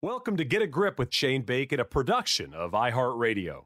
Welcome to Get a Grip with Shane Bacon, a production of iHeartRadio.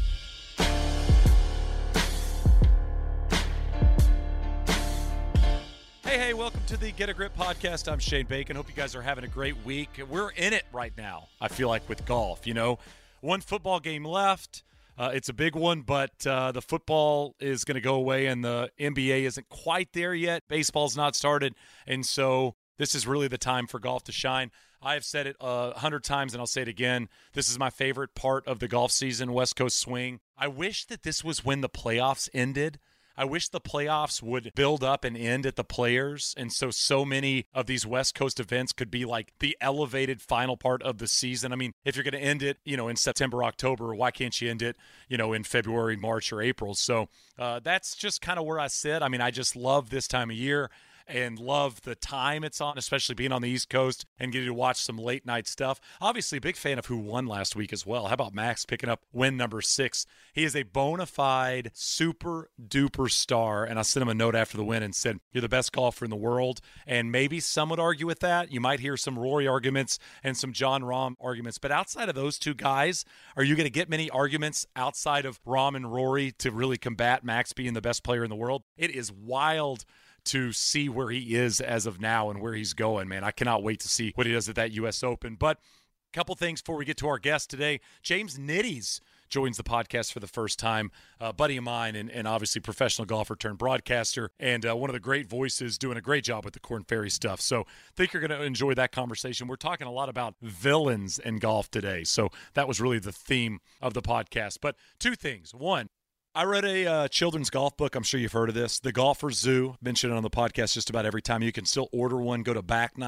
Hey, welcome to the Get a Grip podcast. I'm Shane Bacon. Hope you guys are having a great week. We're in it right now, I feel like, with golf. You know, one football game left. It's a big one, but the football is going to go away, and the NBA isn't quite there yet. Baseball's not started, and so this is really the time for golf to shine. I have said it 100 times, and I'll say it again. This is my favorite part of the golf season, West Coast swing. I wish that this was when the playoffs ended. I wish the playoffs would build up and end at the Players, and so many of these West Coast events could be like the elevated final part of the season. I mean, if you're going to end it, in September, October, why can't you end it, in February, March, or April? So that's just kind of where I sit. I mean, I just love this time of year and love the time it's on, especially being on the East Coast and getting to watch some late night stuff. Obviously, a big fan of who won last week as well. How about Max picking up win number 6? He is a bona fide super duper star, and I sent him a note after the win and said, you're the best golfer in the world. And maybe some would argue with that. You might hear some Rory arguments and some Jon Rahm arguments, but outside of those two guys, are you going to get many arguments outside of Rahm and Rory to really combat Max being the best player in the world? It is wild to see where he is as of now and where he's going, man. I cannot wait to see what he does at that U.S. Open. But a couple things before we get to our guest today. James Nitties joins the podcast for the first time. A buddy of mine and obviously professional golfer turned broadcaster, and one of the great voices, doing a great job with the Korn Ferry stuff. So I think you're going to enjoy that conversation. We're talking a lot about villains in golf today. So that was really the theme of the podcast. But two things. One, I read a children's golf book. I'm sure you've heard of this. The Golfer's Zoo. Mentioned it on the podcast just about every time. You can still order one. Go to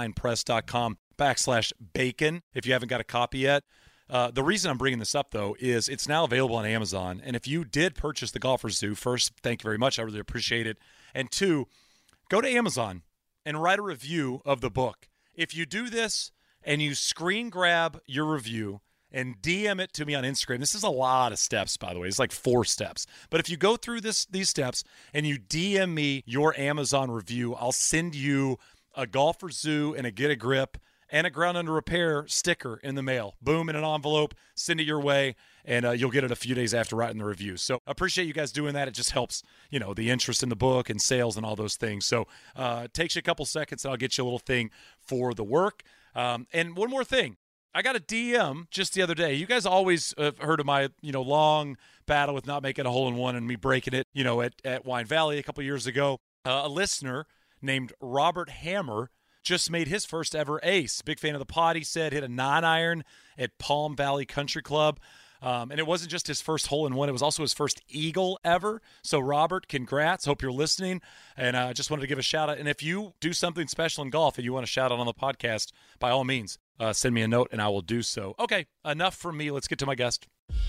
back9press.com/bacon if you haven't got a copy yet. The reason I'm bringing this up, though, is it's now available on Amazon. And if you did purchase The Golfer's Zoo, first, thank you very much. I really appreciate it. And two, go to Amazon and write a review of the book. If you do this and you screen grab your review and DM it to me on Instagram. This is a lot of steps, by the way. It's like 4 steps. But if you go through these steps and you DM me your Amazon review, I'll send you a Golfer's Zoo and a Get a Grip and a Ground Under Repair sticker in the mail. Boom, in an envelope. Send it your way, and you'll get it a few days after writing the review. So I appreciate you guys doing that. It just helps, the interest in the book and sales and all those things. So it takes you a couple seconds, and I'll get you a little thing for the work. And one more thing. I got a DM just the other day. You guys always have heard of my, long battle with not making a hole-in-one and me breaking it, at Wine Valley a couple years ago. A listener named Robert Hammer just made his first ever ace. Big fan of the pod, he said. Hit a 9-iron at Palm Valley Country Club. And it wasn't just his first hole-in-one. It was also his first eagle ever. So, Robert, congrats. Hope you're listening. And I just wanted to give a shout-out. And if you do something special in golf and you want to shout out on the podcast, by all means, send me a note and I will do so. Okay, enough from me. Let's get to my guest.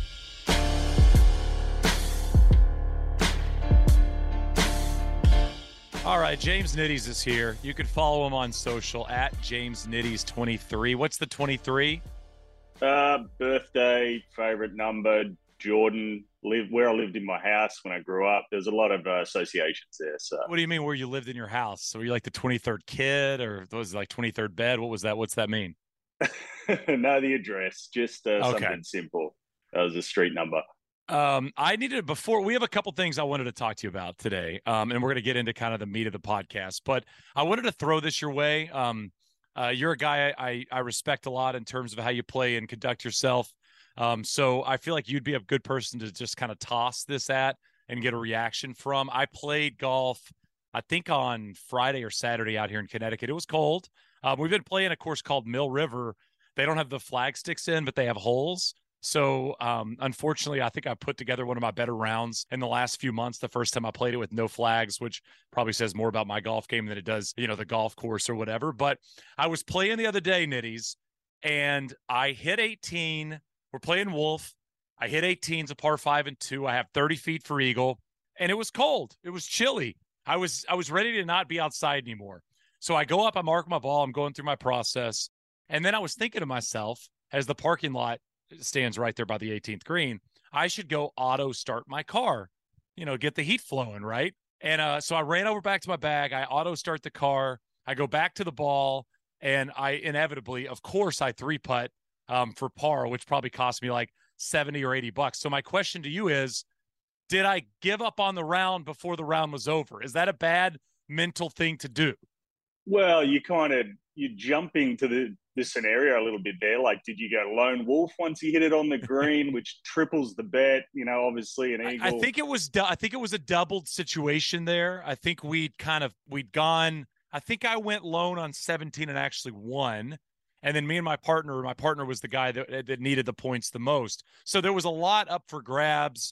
All right, James Nitties is here. You can follow him on social at James Nitties23. What's the 23? Birthday, favorite number, Jordan. Where I lived in my house when I grew up. There's a lot of associations there. So, what do you mean where you lived in your house? So were you like the 23rd kid, or was it like 23rd bed? What was that? What's that mean? No, the address, just something simple. That was a street number. I needed before we have a couple things I wanted to talk to you about today. And we're going to get into kind of the meat of the podcast, but I wanted to throw this your way. You're a guy I respect a lot in terms of how you play and conduct yourself. So I feel like you'd be a good person to just kind of toss this at and get a reaction from. I played golf, I think on Friday or Saturday out here in Connecticut. It was cold. We've been playing a course called Mill River. They don't have the flag sticks in, but they have holes. So unfortunately, I think I put together one of my better rounds in the last few months. The first time I played it with no flags, which probably says more about my golf game than it does, the golf course or whatever. But I was playing the other day, Nitties, and I hit 18. We're playing Wolf. I hit 18. It's a par 5 and 2. I have 30 feet for eagle, and it was cold. It was chilly. I was ready to not be outside anymore. So I go up, I mark my ball. I'm going through my process. And then I was thinking to myself, as the parking lot stands right there by the 18th green, I should go auto start my car, get the heat flowing, right? And so I ran over back to my bag. I auto start the car. I go back to the ball, and I inevitably, of course, I 3-putt for par, which probably cost me like 70 or 80 bucks. So my question to you is, did I give up on the round before the round was over? Is that a bad mental thing to do? Well, you're jumping to the scenario a little bit there. Like, did you go lone wolf once you hit it on the green, which triples the bet? You know, obviously an I eagle. think it was. I think it was a doubled situation there. I think we'd gone. I think I went lone on 17 and actually won. And then me and my partner was the guy that needed the points the most. So there was a lot up for grabs.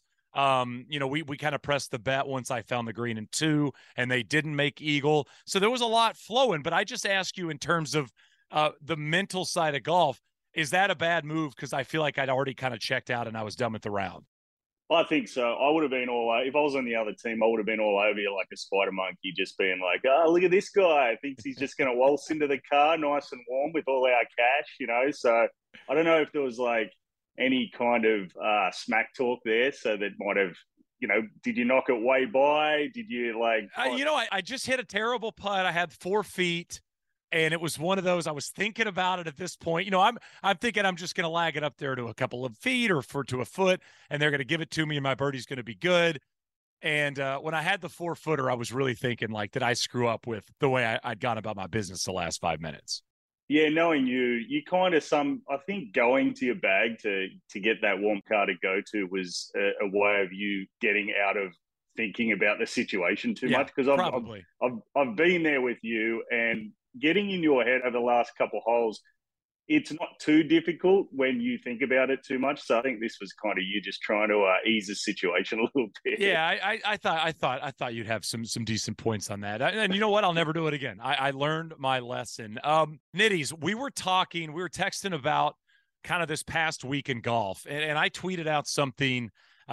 We kind of pressed the bet once I found the green in 2, and they didn't make eagle. So there was a lot flowing. But I just ask you in terms of the mental side of golf, is that a bad move? Because I feel like I'd already kind of checked out and I was done with the round. I think so. I would have been if I was on the other team, I would have been all over you like a spider monkey, just being like, "Oh, look at this guy! Thinks he's just going to waltz into the car, nice and warm, with all our cash." You know, so I don't know if there was like any kind of smack talk there, so that might have, did you knock it way by? Did you like? I just hit a terrible putt. I had 4 feet. And it was one of those, I was thinking about it at this point. I'm thinking I'm just going to lag it up there to a couple of feet or to a foot, and they're going to give it to me, and my birdie's going to be good. And when I had the 4-footer, I was really thinking, like, did I screw up with the way I'd gone about my business the last 5 minutes? Yeah, knowing you kind of I think going to your bag to get that warm car to go to was a way of you getting out of thinking about the situation too much, because probably. I've been there with you, and getting in your head over the last couple of holes, it's not too difficult when you think about it too much. So I think this was kind of you just trying to ease the situation a little bit. Yeah, I thought you'd have some decent points on that. And you know what? I'll never do it again. I learned my lesson. Nitties, we were texting about kind of this past week in golf, and I tweeted out something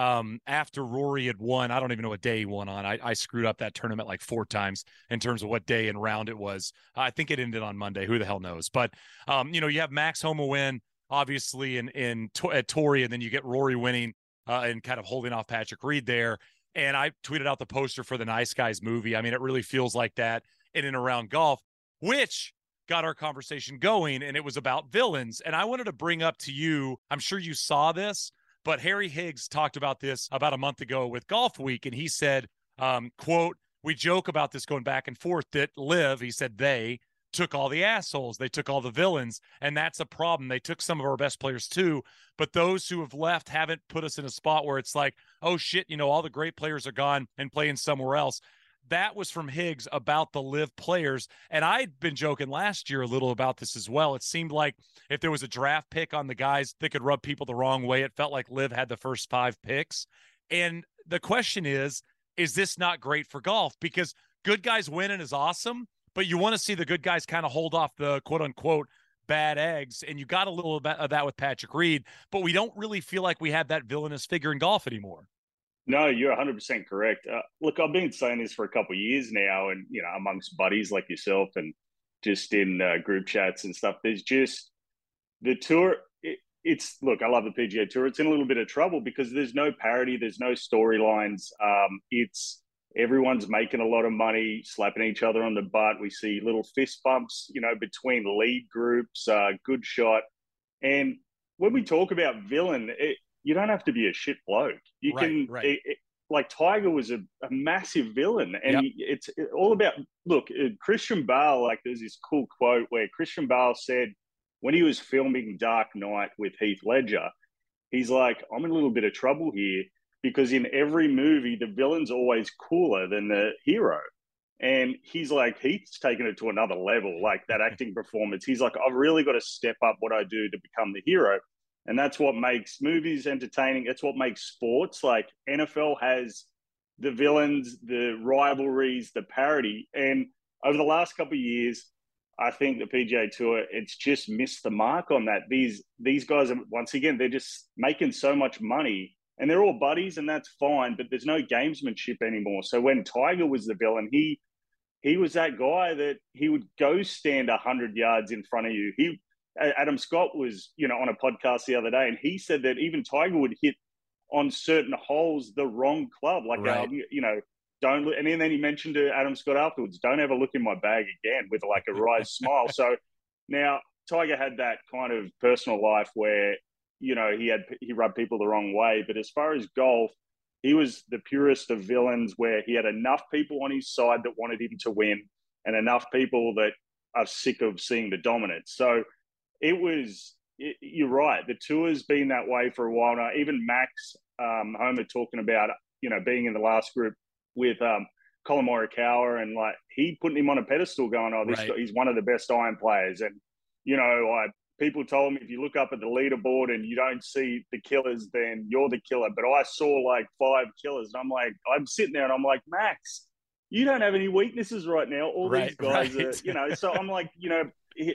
after Rory had won. I don't even know what day he won on. I screwed up that tournament like 4 times in terms of what day and round it was. I think it ended on Monday. Who the hell knows? But you have Max Homa win, obviously, at Torrey, and then you get Rory winning and kind of holding off Patrick Reed there. And I tweeted out the poster for the Nice Guys movie. I mean, it really feels like that in and around golf, which got our conversation going, and it was about villains. And I wanted to bring up to you, I'm sure you saw this, but Harry Higgs talked about this about a month ago with Golf Week, and he said, quote, we joke about this going back and forth that LIV, he said, they took all the assholes. They took all the villains, and that's a problem. They took some of our best players too, but those who have left haven't put us in a spot where it's like, oh shit, all the great players are gone and playing somewhere else. That was from Higgs about the LIV players. And I'd been joking last year a little about this as well. It seemed like if there was a draft pick on the guys that could rub people the wrong way, it felt like LIV had the first 5 picks. And the question is this not great for golf? Because good guys winning is awesome, but you want to see the good guys kind of hold off the quote unquote bad eggs. And you got a little bit of that with Patrick Reed, but we don't really feel like we have that villainous figure in golf anymore. No, you're 100% correct. Look, I've been saying this for a couple of years now, and amongst buddies like yourself, and just in group chats and stuff. There's just the tour. Look, I love the PGA Tour. It's in a little bit of trouble because there's no parity, there's no storylines. It's everyone's making a lot of money, slapping each other on the butt. We see little fist bumps, between lead groups. Good shot, and when we talk about villain, you don't have to be a shit bloke. You can, like Tiger was a massive villain, and it's all about, look, Christian Bale, like there's this cool quote where Christian Bale said when he was filming Dark Knight with Heath Ledger, he's like, I'm in a little bit of trouble here because in every movie, the villain's always cooler than the hero. And he's like, Heath's taken it to another level, like that acting performance. He's like, I've really got to step up what I do to become the hero. And that's what makes movies entertaining. It's what makes sports. Like NFL has the villains, the rivalries, the parody. And over the last couple of years, I think the PGA Tour, it's just missed the mark on that. These guys are, once again, they're just making so much money, and they're all buddies, and that's fine, but there's no gamesmanship anymore. So when Tiger was the villain, he was that guy that he would go stand 100 yards in front of you. Adam Scott was, on a podcast the other day, and he said that even Tiger would hit on certain holes the wrong club, like don't. And then he mentioned to Adam Scott afterwards, "Don't ever look in my bag again," with like a wry smile. So now Tiger had that kind of personal life where, you know, he rubbed people the wrong way. But as far as golf, he was the purest of villains, where he had enough people on his side that wanted him to win and enough people that are sick of seeing the dominance. So you're right. The tour's been that way for a while now. Even Max Homer talking about, you know, being in the last group with Colin Morikawa, and like he putting him on a pedestal, going, "Oh, this Right. guy, he's one of the best iron players." And you know, people told me, if you look up at the leaderboard and you don't see the killers, then you're the killer. But I saw like 5 killers, and I'm sitting there and I'm like, Max, you don't have any weaknesses right now. All Right. these guys Right. are, you know. So I'm like, you know,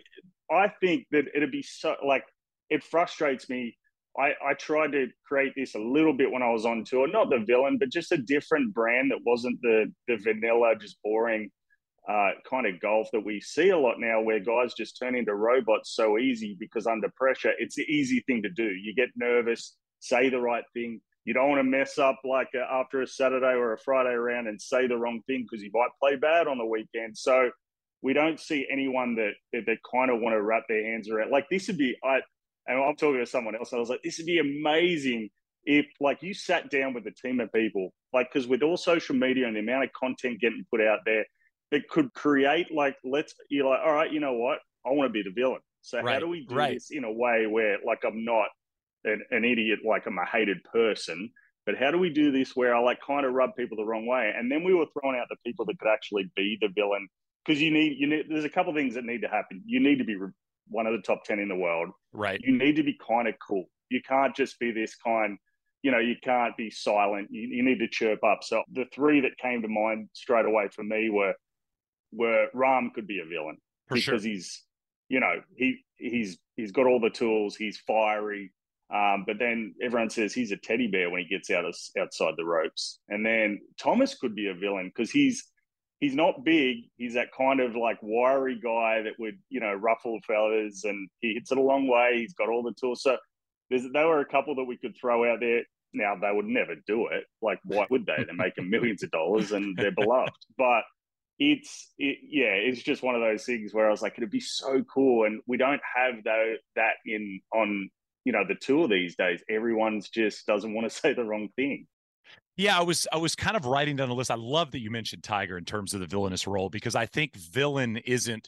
I think that it'd be so like, it frustrates me. I tried to create this a little bit when I was on tour, not the villain, but just a different brand that wasn't the vanilla, just boring kind of golf that we see a lot now, where guys just turn into robots so easy because under pressure, it's the easy thing to do. You get nervous, say the right thing. You don't want to mess up like after a Saturday or a Friday round and say the wrong thing because you might play bad on the weekend. So we don't see anyone that kind of want to wrap their hands around. Like this would be, and I'm talking to someone else, and I was like, this would be amazing if like you sat down with a team of people, like, because with all social media and the amount of content getting put out there, that could create like, you're like, all right, you know what? I want to be the villain. So how do we do this in a way where like I'm not an idiot, like I'm a hated person, but how do we do this where I like kind of rub people the wrong way? And then we were throwing out the people that could actually be the villain, because you need there's a couple of things that need to happen. You need to be one of the top 10 in the world. Right. You need to be kind of cool. You can't just be this kind, you know, you can't be silent. You need to chirp up. So the 3 that came to mind straight away for me were Rahm could be a villain For because sure. he's, you know, he's got all the tools. He's fiery. But then everyone says he's a teddy bear when he gets outside the ropes. And then Thomas could be a villain because he's not big. He's that kind of like wiry guy that would, you know, ruffle feathers, and he hits it a long way. He's got all the tools. So there were a couple that we could throw out there. Now, they would never do it. Like, why would they? They're making millions of dollars and they're beloved. But it's just one of those things where I was like, it'd be so cool. And we don't have that on, you know, the tour these days. Everyone's just doesn't want to say the wrong thing. Yeah, I was kind of writing down a list. I love that you mentioned Tiger in terms of the villainous role, because I think villain isn't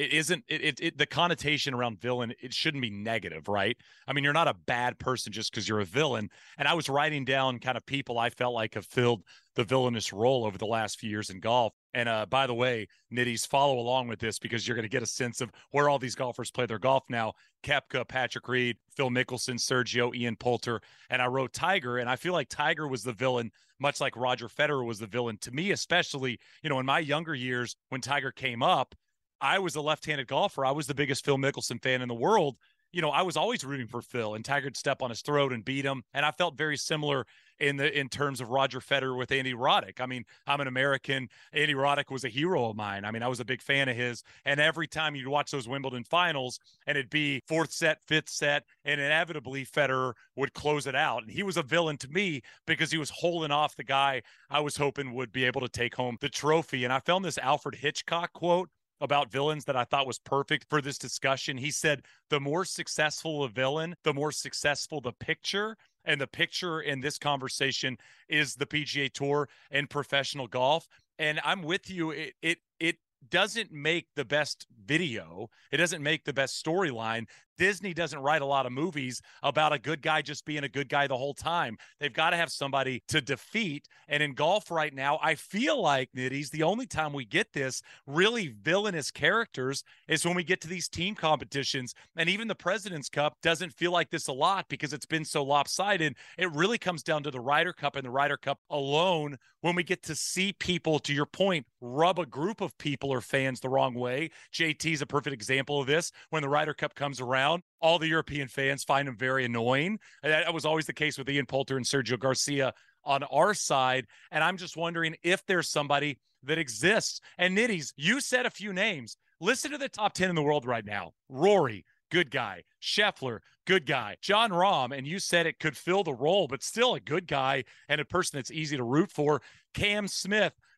the connotation around villain, it shouldn't be negative, right? I mean, you're not a bad person just because you're a villain. And I was writing down kind of people I felt like have filled the villainous role over the last few years in golf. And by the way, Nitties, follow along with this because you're going to get a sense of where all these golfers play their golf now. Koepka, Patrick Reed, Phil Mickelson, Sergio, Ian Poulter. And I wrote Tiger, and I feel like Tiger was the villain, much like Roger Federer was the villain to me, especially, you know, in my younger years when Tiger came up. I was a left-handed golfer. I was the biggest Phil Mickelson fan in the world. You know, I was always rooting for Phil, and Tiger would step on his throat and beat him. And I felt very similar in terms of Roger Federer with Andy Roddick. I mean, I'm an American. Andy Roddick was a hero of mine. I mean, I was a big fan of his. And every time you'd watch those Wimbledon finals, and it'd be 4th set, 5th set, and inevitably Federer would close it out. And he was a villain to me because he was holding off the guy I was hoping would be able to take home the trophy. And I found this Alfred Hitchcock quote about villains that I thought was perfect for this discussion. He said, the more successful a villain, the more successful the picture. And the picture in this conversation is the PGA Tour and professional golf. And I'm with you. It doesn't make the best video. It doesn't make the best storyline. Disney doesn't write a lot of movies about a good guy just being a good guy the whole time. They've got to have somebody to defeat. And in golf right now, I feel like, Nitties, the only time we get this really villainous characters is when we get to these team competitions. And even the President's Cup doesn't feel like this a lot because it's been so lopsided. It really comes down to the Ryder Cup and the Ryder Cup alone when we get to see people, to your point, rub a group of people or fans the wrong way. JT is a perfect example of this. When the Ryder Cup comes around, all the European fans find him very annoying. That was always the case with Ian Poulter and Sergio Garcia on our side. And I'm just wondering if there's somebody that exists. And Nitties, you said a few names. Listen to the top 10 in the world right now. Rory, good guy. Scheffler, good guy. Jon Rahm, and you said it could fill the role, but still a good guy and a person that's easy to root for. Cam Smith,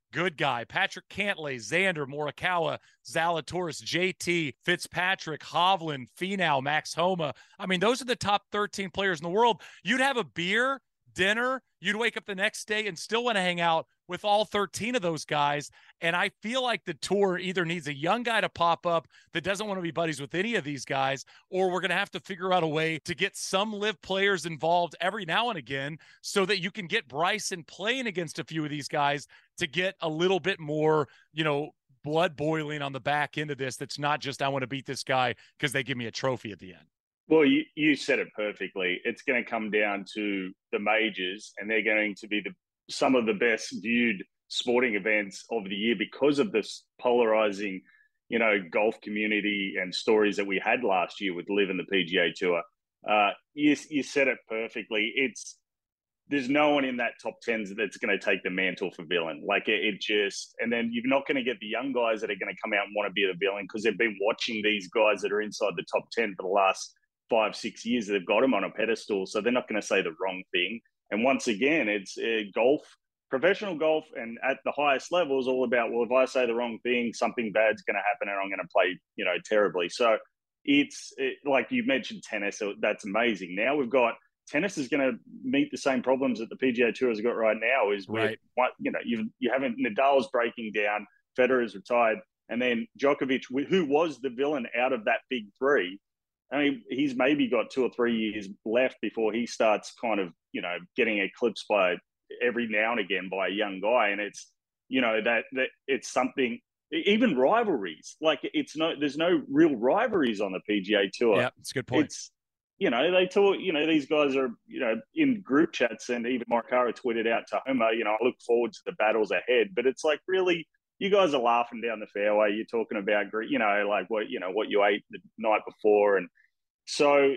good guy. Patrick Cantlay, Xander, Morikawa, Zalatoris, JT, Fitzpatrick, Hovland, Finau, Max Homa. I mean, those are the top 13 players in the world. You'd have a beer, dinner, you'd wake up the next day and still want to hang out with all 13 of those guys. And I feel like the tour either needs a young guy to pop up that doesn't want to be buddies with any of these guys, or we're going to have to figure out a way to get some live players involved every now and again so that you can get Bryson playing against a few of these guys to get a little bit more, blood boiling on the back end of this. That's not just, I want to beat this guy because they give me a trophy at the end. Well, you said it perfectly. It's going to come down to the majors, and they're going to be some of the best viewed sporting events of the year because of this polarizing, golf community and stories that we had last year with LIV and the PGA Tour. You said it perfectly. There's no one in that top 10 that's going to take the mantle for villain. And then you're not going to get the young guys that are going to come out and want to be the villain because they've been watching these guys that are inside the top 10 for the last 5-6 years. They've got them on a pedestal, so they're not going to say the wrong thing. And once again, it's golf, professional golf, and at the highest level is all about, well, if I say the wrong thing, something bad's going to happen and I'm going to play, terribly. So it's like you mentioned tennis, so that's amazing. Now we've got tennis is going to meet the same problems that the PGA Tour has got right now. Is right. You haven't Nadal's breaking down, Federer's retired, and then Djokovic, who was the villain out of that big three. I mean, he's maybe got 2 or 3 years left before he starts kind of, getting eclipsed by every now and again by a young guy. And it's, that it's something, even rivalries, like there's no real rivalries on the PGA Tour. Yeah, it's a good point. It's, they talk, these guys are, in group chats, and even Morikawa tweeted out to Homer, I look forward to the battles ahead. But it's like, really, you guys are laughing down the fairway. You're talking about, what you ate the night before. And so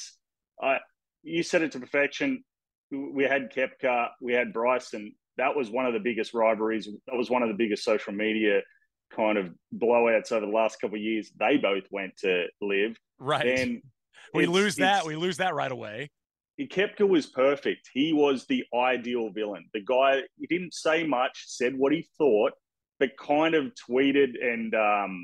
you said it to perfection. We had Koepka, we had Bryson. That was one of the biggest rivalries. That was one of the biggest social media kind of blowouts over the last couple of years. They both went to LIV. Right. Then we lose that right away. Koepka was perfect. He was the ideal villain. The guy, he didn't say much, said what he thought, but kind of tweeted and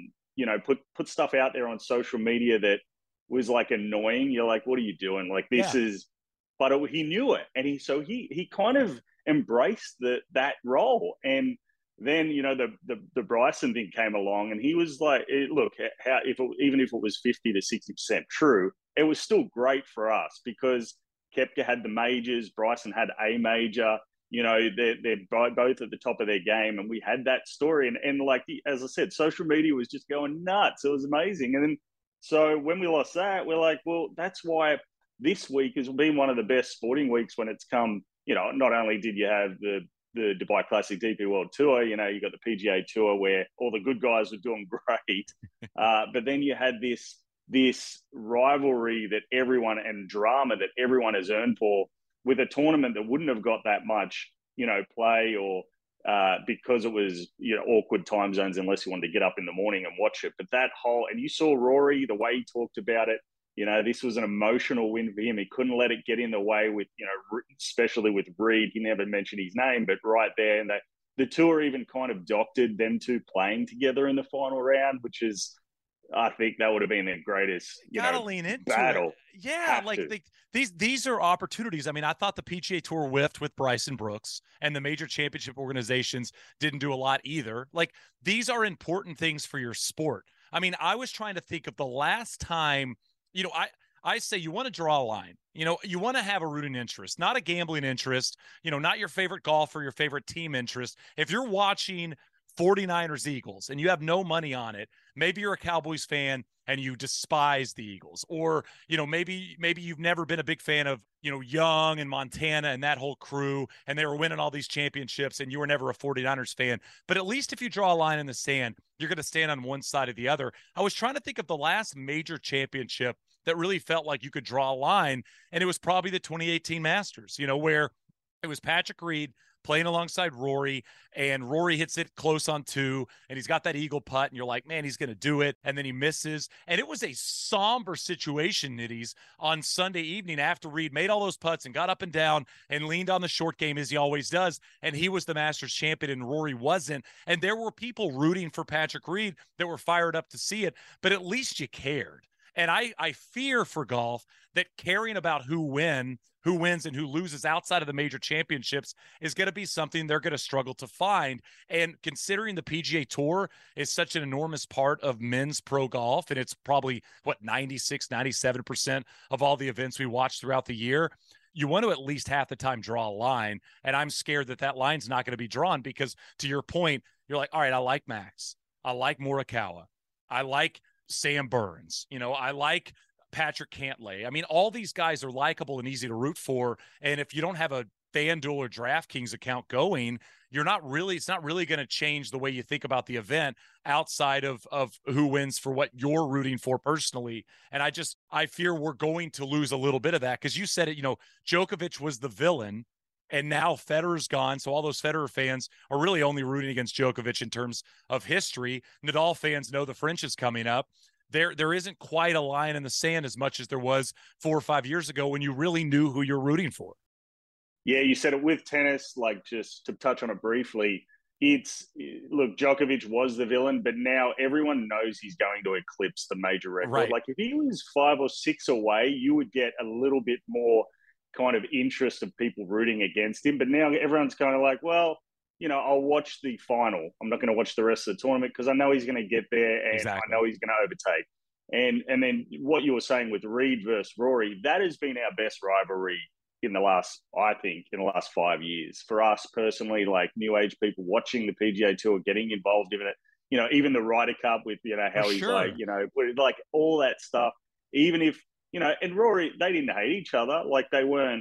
put stuff out there on social media that was like annoying. You're like, what are you doing? Like, this is, but he knew it. And he kind of embraced that role. And then, the Bryson thing came along, and he was like, look, even if it was 50 to 60% true, it was still great for us because Koepka had the majors, Bryson had a major, they're both at the top of their game. And we had that story. And like, as I said, social media was just going nuts. It was amazing. And then, so when we lost that, we're like, well, that's why this week has been one of the best sporting weeks when it's come, not only did you have the Dubai Classic DP World Tour, you got the PGA Tour where all the good guys were doing great. But then you had this rivalry that everyone and drama that everyone has earned for with a tournament that wouldn't have got that much, play or because it was, awkward time zones unless you wanted to get up in the morning and watch it. But and you saw Rory, the way he talked about it, this was an emotional win for him. He couldn't let it get in the way with, especially with Reed. He never mentioned his name, but right there. And the tour even kind of doctored them two playing together in the final round, which is, I think that would have been their greatest, lean into battle. It. Yeah, these are opportunities. I mean, I thought the PGA Tour whiffed with Bryson Brooks, and the major championship organizations didn't do a lot either. Like, these are important things for your sport. I mean, I was trying to think of the last time, I say you want to draw a line. You want to have a rooting interest, not a gambling interest, not your favorite golfer, your favorite team interest. If you're watching 49ers Eagles and you have no money on it, maybe you're a Cowboys fan and you despise the Eagles, or maybe you've never been a big fan of Young and Montana and that whole crew, and they were winning all these championships and you were never a 49ers fan. But at least if you draw a line in the sand, you're going to stand on one side or the other. I was trying to think of the last major championship that really felt like you could draw a line, and it was probably the 2018 Masters, where It was Patrick Reed playing alongside Rory, and Rory hits it close on 2, and he's got that eagle putt, and you're like, man, he's going to do it, and then he misses. And it was a somber situation, Nitties, on Sunday evening after Reed made all those putts and got up and down and leaned on the short game as he always does, and he was the Masters champion and Rory wasn't. And there were people rooting for Patrick Reed that were fired up to see it, but at least you cared. And I fear for golf that caring about who wins and who loses outside of the major championships is going to be something they're going to struggle to find. And considering the PGA Tour is such an enormous part of men's pro golf, and it's probably, 96, 97% of all the events we watch throughout the year, you want to at least half the time draw a line. And I'm scared that that line's not going to be drawn because, to your point, you're like, all right, I like Max. I like Morikawa. I like Sam Burns. I like Patrick Cantlay. I mean, all these guys are likable and easy to root for. And if you don't have a FanDuel or DraftKings account going, it's not really going to change the way you think about the event outside of who wins for what you're rooting for personally. And I fear we're going to lose a little bit of that because you said it, Djokovic was the villain and now Federer's gone. So all those Federer fans are really only rooting against Djokovic in terms of history. Nadal fans know the French is coming up. There isn't quite a line in the sand as much as there was 4 or 5 years ago when you really knew who you're rooting for. Yeah, you said it with tennis, like just to touch on it briefly, look, Djokovic was the villain, but now everyone knows he's going to eclipse the major record. Right. Like if he was 5 or 6 away, you would get a little bit more kind of interest of people rooting against him. But now everyone's kind of like, well, I'll watch the final. I'm not going to watch the rest of the tournament because I know he's going to get there and exactly. I know he's going to overtake. And then what you were saying with Reed versus Rory, that has been our best rivalry in the last 5 years. For us personally, like new age people watching the PGA Tour, getting involved in it, even the Ryder Cup with, how he's like, like all that stuff, even if, and Rory, they didn't hate each other. Like they weren't,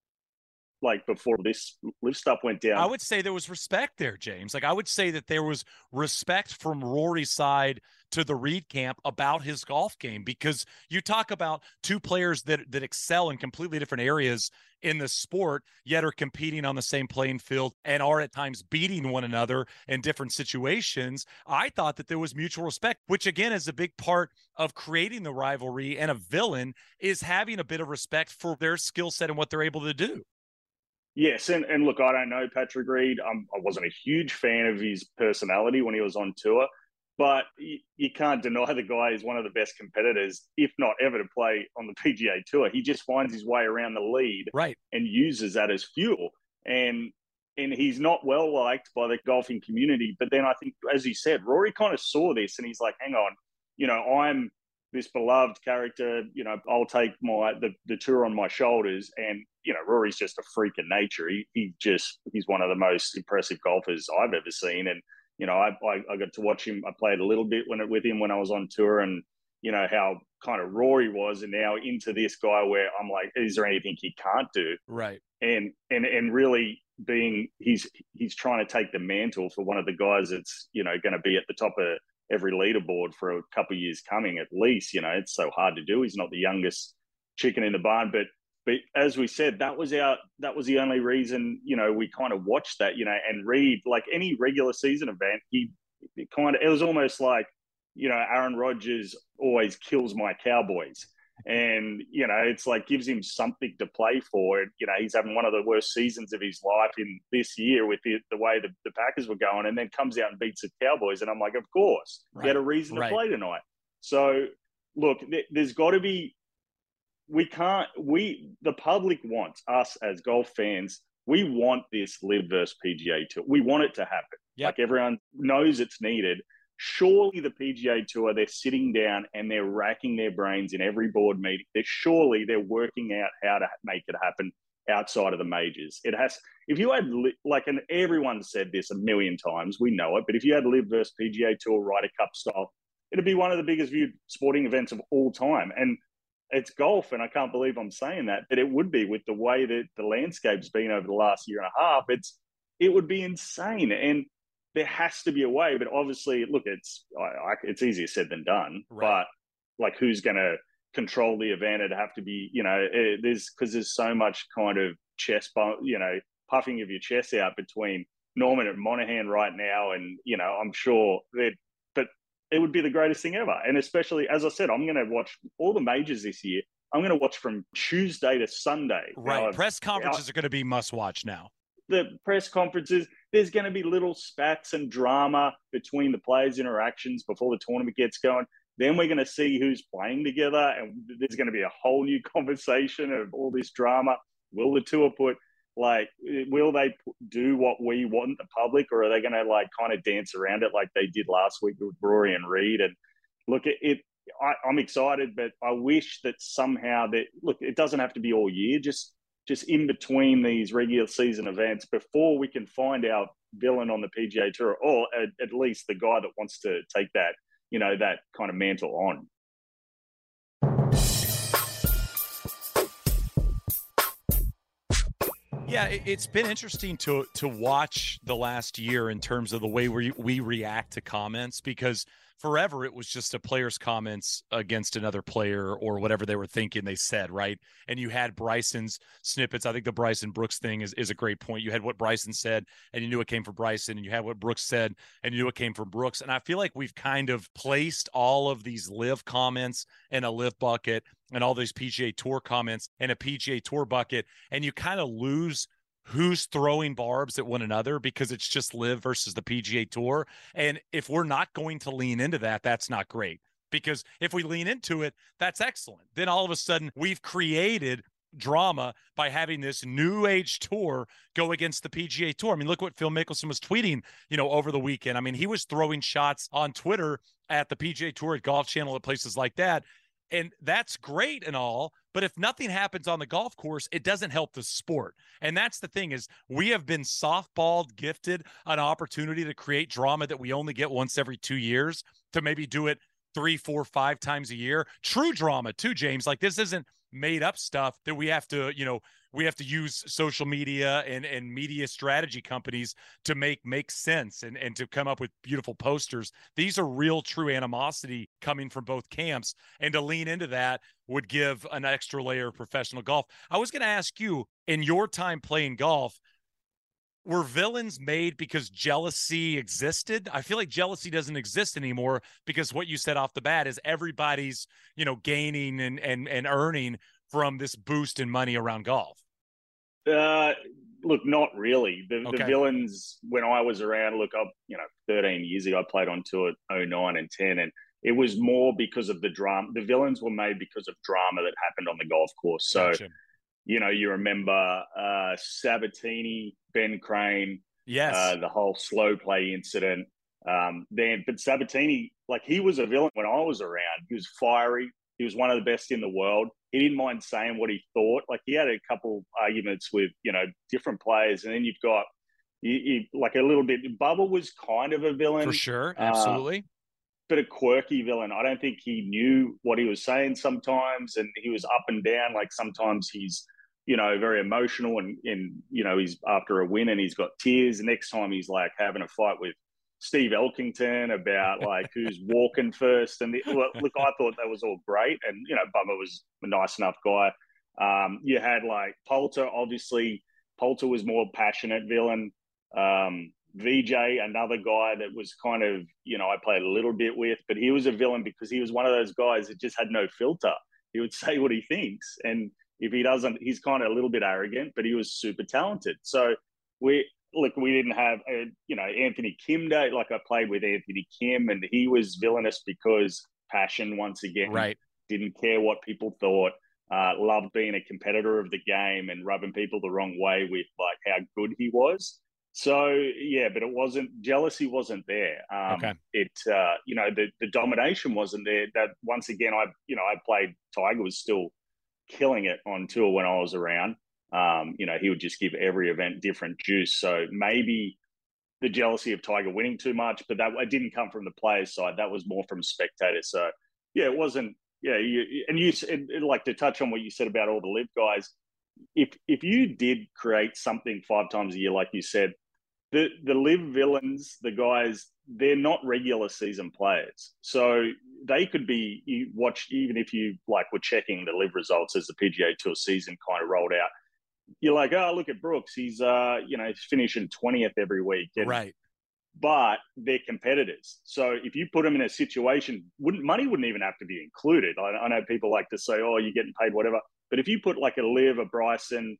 like before this live stuff went down. I would say there was respect there, James. Like I would say that there was respect from Rory's side to the Reed camp about his golf game, because you talk about two players that excel in completely different areas in the sport, yet are competing on the same playing field and are at times beating one another in different situations. I thought that there was mutual respect, which again is a big part of creating the rivalry, and a villain is having a bit of respect for their skill set and what they're able to do. Yes, and look, I don't know Patrick Reed. I wasn't a huge fan of his personality when he was on tour, but you can't deny the guy is one of the best competitors, if not ever, to play on the PGA Tour. He just finds his way around the lead, right, and uses that as fuel. And he's not well liked by the golfing community. But then I think, as you said, Rory kind of saw this and he's like, hang on, I'm this beloved character, I'll take the tour on my shoulders. And, Rory's just a freak of nature. He's one of the most impressive golfers I've ever seen. And, I got to watch him. I played a little bit with him when I was on tour, and, how kind of Rory was, and now into this guy where I'm like, is there anything he can't do? Right. And really being, he's trying to take the mantle for one of the guys that's, going to be at the top of every leaderboard for a couple of years coming at least. It's so hard to do. He's not the youngest chicken in the barn, but as we said, that was the only reason, we kind of watched that, and Reed, like any regular season event, it was almost like, Aaron Rodgers always kills my Cowboys. And, it's like gives him something to play for. He's having one of the worst seasons of his life in this year with the way the Packers were going, and then comes out and beats the Cowboys. And I'm like, of course, he had a reason to play tonight. So, look, there's got to be, the public wants us as golf fans. We want this live versus PGA Tour. We want it to happen. Yep. Like everyone knows it's needed. Surely the PGA Tour, they're sitting down and they're racking their brains in every board meeting. They're working out how to make it happen outside of the majors. It has, if you had, and everyone said this a million times, we know it, but if you had live versus PGA Tour Ryder Cup style, it'd be one of the biggest viewed sporting events of all time. And it's golf, and I can't believe I'm saying that, but it would be with the way that the landscape's been over the last year and a half. It would be insane. And there has to be a way, but obviously, look, it's easier said than done. Right. But like, who's going to control the event? It'd have to be, there's so much kind of chess, puffing of your chest out between Norman and Monaghan right now, and I'm sure that, but it would be the greatest thing ever. And especially, as I said, I'm going to watch all the majors this year. I'm going to watch from Tuesday to Sunday. Right. Press conferences are going to be must watch now. The press conferences, there's going to be little spats and drama between the players' interactions before the tournament gets going. Then we're going to see who's playing together, and there's going to be a whole new conversation of all this drama. Will the tour will they do what we want the public, or are they going to kind of dance around it like they did last week with Rory and Reed? And look, I'm excited, but I wish that somehow it doesn't have to be all year, just in between these regular season events, before we can find our villain on the PGA Tour, or at least the guy that wants to take that, that kind of mantle on. Yeah, it's been interesting to watch the last year in terms of the way we react to comments, because forever it was just a player's comments against another player or whatever they were thinking they said, right? And you had Bryson's snippets. I think the Bryson Brooks thing is a great point. You had what Bryson said and you knew it came from Bryson, and you had what Brooks said and you knew it came from Brooks. And I feel like we've kind of placed all of these live comments in a live bucket and all these PGA Tour comments in a PGA Tour bucket, and you kind of lose who's throwing barbs at one another because it's just live versus the PGA Tour. And if we're not going to lean into that, that's not great, because if we lean into it, that's excellent. Then all of a sudden we've created drama by having this new age tour go against the PGA Tour. I mean, look what Phil Mickelson was tweeting, over the weekend. I mean, he was throwing shots on Twitter at the PGA Tour, at Golf Channel, at places like that. And that's great and all, but if nothing happens on the golf course, it doesn't help the sport. And that's the thing, is we have been softballed, gifted an opportunity to create drama that we only get once every 2 years, to maybe do it 3, 4, 5 times a year. True drama too, James. Like, this isn't made up stuff that we have to, we have to use social media and media strategy companies to make sense and to come up with beautiful posters. These are real, true animosity coming from both camps. And to lean into that would give an extra layer of professional golf. I was going to ask you, in your time playing golf, were villains made because jealousy existed? I feel like jealousy doesn't exist anymore, because what you said off the bat is everybody's, gaining and earning from this boost in money around golf. Look, not really. The villains, when I was around, 13 years ago, I played on tour 09 and 10, and it was more because of the drama. The villains were made because of drama that happened on the golf course. So, Gotcha. You remember Sabatini, Ben Crane, yes, the whole slow play incident. But Sabatini, he was a villain when I was around. He was fiery. He was one of the best in the world. He didn't mind saying what he thought. He had a couple arguments with, different players. And then you've got, a little bit, Bubba was kind of a villain. For sure. Absolutely. But a quirky villain. I don't think he knew what he was saying sometimes. And he was up and down. Sometimes he's, very emotional and he's after a win and he's got tears. The next time he's having a fight with Steve Elkington about who's walking first. And look, I thought that was all great. And, Bubba was a nice enough guy. You had Poulter, obviously. Poulter was more passionate villain. VJ, another guy that was kind of, I played a little bit with, but he was a villain because he was one of those guys that just had no filter. He would say what he thinks. And if he doesn't, he's kind of a little bit arrogant, but he was super talented. So we didn't have, Anthony Kim Day. I played with Anthony Kim, and he was villainous because passion, once again, right. Didn't care what people thought, loved being a competitor of the game and rubbing people the wrong way with how good he was. So, yeah, but jealousy wasn't there. Okay. The domination wasn't there. That once again, I played, Tiger was still killing it on tour when I was around. He would just give every event different juice. So maybe the jealousy of Tiger winning too much, but it didn't come from the players' side. That was more from spectators. So, yeah, it wasn't. Yeah, to touch on what you said about all the live guys. If you did create something 5 times a year, like you said, the live villains, the guys, they're not regular season players. So they could be, even if you were checking the live results as the PGA Tour season kind of rolled out, you're like, oh, look at Brooks. He's he's finishing 20th every week, and Right. but they're competitors. So if you put them in a situation, money wouldn't even have to be included. I know people like to say, oh, you're getting paid whatever. But if you put like a Liv, a Bryson,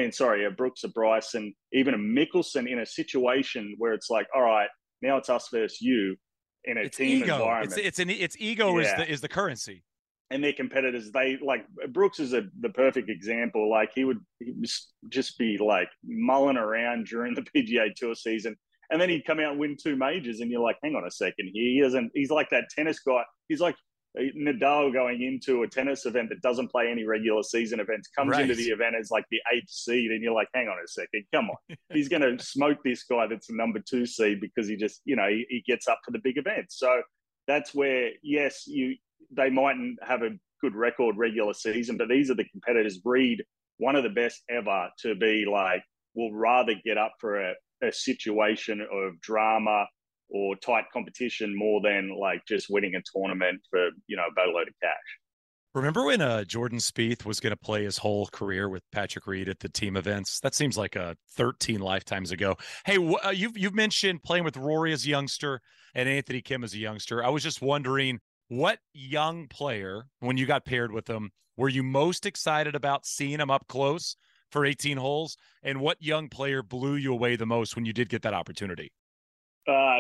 a Brooks, a Bryson, even a Mickelson in a situation where it's like, all right, now it's us versus you in a It's team ego. environment. It's ego is Yeah. the currency. And their competitors, they like Brooks is the perfect example. Like he would just be like mulling around during the PGA Tour season, and then he'd come out and win two majors, and you're like, hang on a second, he isn't. He's like that tennis guy. He's like Nadal going into a tennis event that doesn't play any regular season events, comes into the Right. event as like the eighth seed, and you're like, hang on a second, come on, he's going to smoke this guy that's the number two seed because he just he gets up for the big events. So that's where yes, they mightn't have a good record regular season, but these are the competitors. Reed, one of the best ever to be like, will rather get up for a situation of drama or tight competition more than like just winning a tournament for, a boatload of cash. Remember when Jordan Spieth was going to play his whole career with Patrick Reed at the team events? That seems like 13 lifetimes ago. Hey, you've mentioned playing with Rory as a youngster and Anthony Kim as a youngster. I was just wondering, what young player, when you got paired with them, were you most excited about seeing him up close for 18 holes? And what young player blew you away the most when you did get that opportunity? Uh,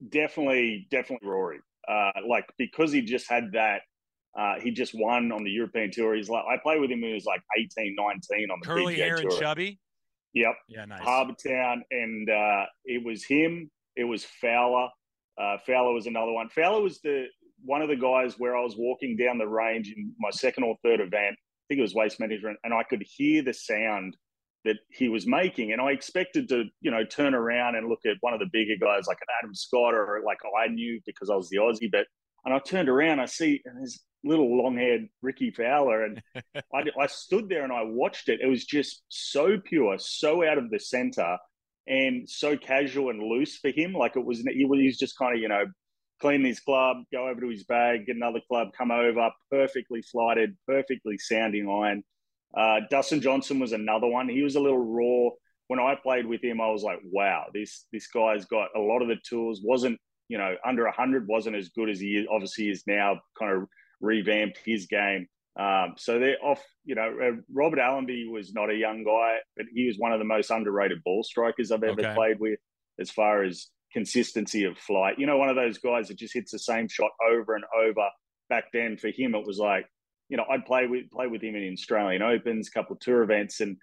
definitely Rory. Like because he just had that. He just won on the European Tour. He's like, I played with him when he was like 18, 19 on the Curly PGA hair and Tour. chubby? Yep. Yeah, nice. Harbour Town. And it was him. It was Fowler. Fowler was another one. Fowler was one of the guys where I was walking down the range in my second or third event. I think it was Waste Management, and I could hear the sound that he was making. And I expected to, turn around and look at one of the bigger guys like an Adam Scott or like I knew because I was the Aussie. And I turned around, I see this little long haired Ricky Fowler. And I stood there and I watched it. It was just so pure, so out of the center and so casual and loose for him. Like he was just kind of, clean his club, go over to his bag, get another club, come over, perfectly flighted, perfectly sounding iron. Dustin Johnson was another one. He was a little raw. When I played with him, I was like, wow, this guy's got a lot of the tools. Wasn't under 100, wasn't as good as he obviously is now. Kind of revamped his game. So they're off. Robert Allenby was not a young guy, but he was one of the most underrated ball strikers I've ever Okay. played with, as far as consistency of flight. One of those guys that just hits the same shot over and over. Back then, for him, it was like, I'd play with him in Australian Opens, a couple of tour events, and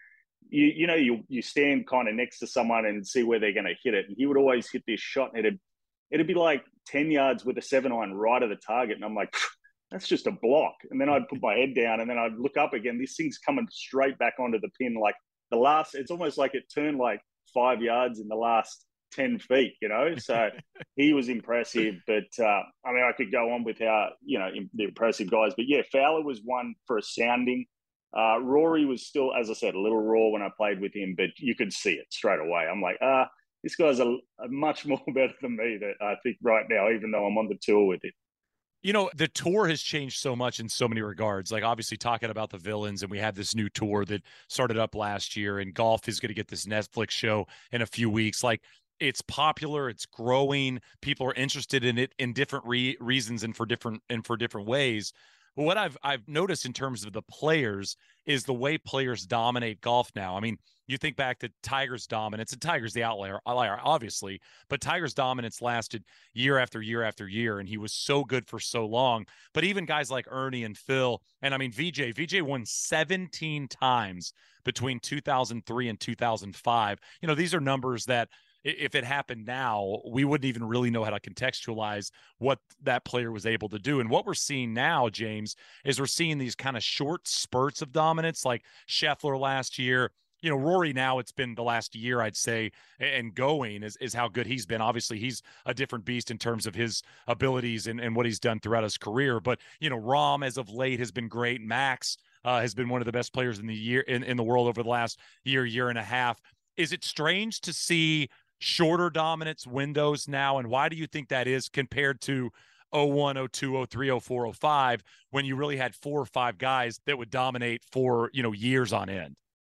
you stand kind of next to someone and see where they're going to hit it. And he would always hit this shot, and it'd be like 10 yards with a 7-iron right of the target, and I'm like, that's just a block. And then I'd put my head down, and then I'd look up again. This thing's coming straight back onto the pin, like it's almost like it turned like 5 yards in the last 10 feet, So he was impressive. But I could go on with how, the impressive guys. But yeah, Fowler was one for a sounding. Rory was still, as I said, a little raw when I played with him, but you could see it straight away. I'm like, this guy's a much more better than me, that I think right now, even though I'm on the tour with him. The tour has changed so much in so many regards. Like, obviously, talking about the villains, and we had this new tour that started up last year, and golf is going to get this Netflix show in a few weeks. Like, it's popular, it's growing. People are interested in it in different reasons and for different ways. But what I've noticed in terms of the players is the way players dominate golf now. I mean, you think back to Tiger's dominance, and Tiger's the outlier, obviously, but Tiger's dominance lasted year after year after year, and he was so good for so long. But even guys like Ernie and Phil, and I mean VJ won 17 times between 2003 and 2005. These are numbers that if it happened now, we wouldn't even really know how to contextualize what that player was able to do. And what we're seeing now, James, is we're seeing these kind of short spurts of dominance, like Scheffler last year. Rory now, it's been the last year, I'd say, and going is how good he's been. Obviously, he's a different beast in terms of his abilities and what he's done throughout his career. But, Rahm, as of late, has been great. Max has been one of the best players in the world over the last year and a half. Is it strange to see shorter dominance windows now, and why do you think that is compared to 01, 02, 03, 04, 05, when you really had 4 or 5 guys that would dominate for years on end?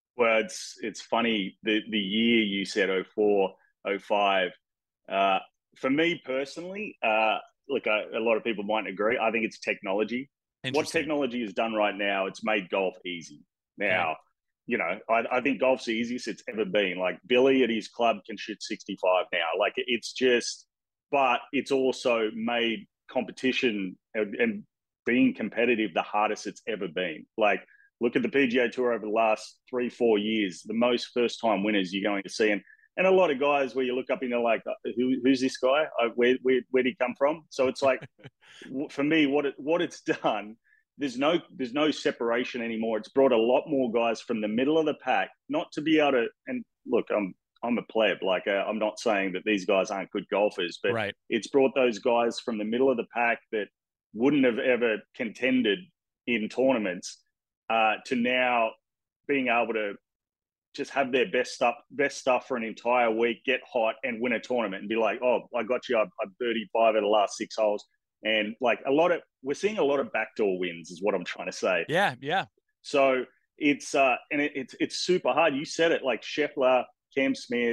Well, it's funny the year you said 04, 05. For me personally, look, a lot of people might agree. I think it's technology. What Interesting. technology has done right now, it's made golf easy. Okay. Now, I think golf's the easiest it's ever been. Like Billy at his club can shoot 65 now. Like it's just, but it's also made competition and being competitive the hardest it's ever been. Like look at the PGA Tour over the last 3-4 years, the most first time winners you're going to see. And a lot of guys where you look up and you're like, who's this guy? Where'd he come from? So it's like, for me, what it's done, there's no separation anymore. It's brought a lot more guys from the middle of the pack, not to be able to. And look, I'm a pleb. Like I'm not saying that these guys aren't good golfers, but Right. it's brought those guys from the middle of the pack that wouldn't have ever contended in tournaments to now being able to just have their best stuff for an entire week, get hot and win a tournament and be like, oh, I got you. I birdied 5 of the last 6 holes. And like we're seeing a lot of backdoor wins is what I'm trying to say. Yeah. Yeah. So it's super hard. You said it, like Scheffler, Cam Smith,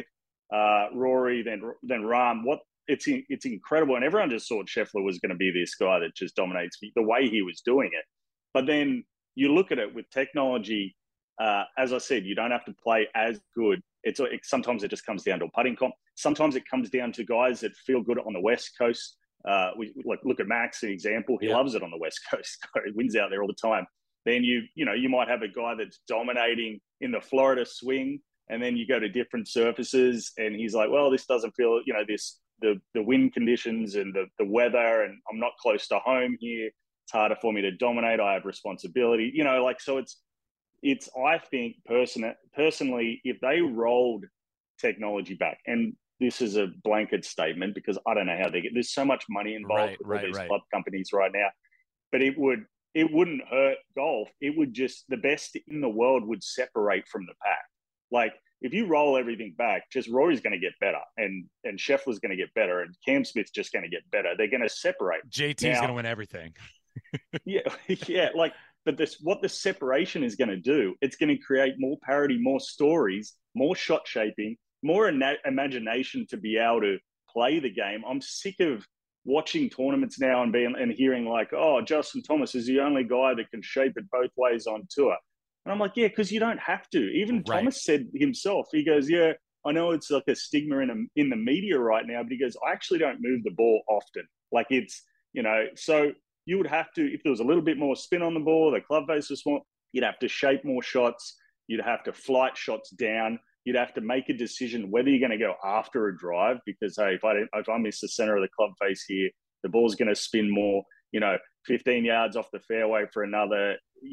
Rory, then Rahm. It's incredible, and everyone just thought Scheffler was going to be this guy that just dominates the way he was doing it. But then you look at it with technology. As I said, you don't have to play as good. Sometimes it just comes down to a putting comp. Sometimes it comes down to guys that feel good on the West Coast. We like look at Max, an example. He loves it on the West Coast. He wins out there all the time. Then you might have a guy that's dominating in the Florida swing, and then you go to different surfaces, and he's like, well, this doesn't feel, the wind conditions and the weather, and I'm not close to home here. It's harder for me to dominate. I have responsibility, so it's I think personally, if they rolled technology back, and this is a blanket statement because I don't know how there's so much money involved with all these club companies right now, but it wouldn't hurt golf. It would just, the best in the world would separate from the pack. Like if you roll everything back, just Rory's going to get better, and Scheffler's going to get better, and Cam Smith's just going to get better. They're going to separate. JT's going to win everything. Yeah, yeah. But what the separation is going to do, it's going to create more parity, more stories, more shot shaping, more imagination to be able to play the game. I'm sick of watching tournaments now and hearing like, oh, Justin Thomas is the only guy that can shape it both ways on tour. And I'm like, yeah, because you don't have to. Even Thomas said himself, he goes, yeah, I know it's like a stigma in the media right now, but he goes, I actually don't move the ball often. Like it's, so you would have to, if there was a little bit more spin on the ball, the club face was small, you'd have to shape more shots. You'd have to flight shots down. You'd have to make a decision whether you're going to go after a drive because, hey, if I miss the center of the club face here, the ball's going to spin more, 15 yards off the fairway for another,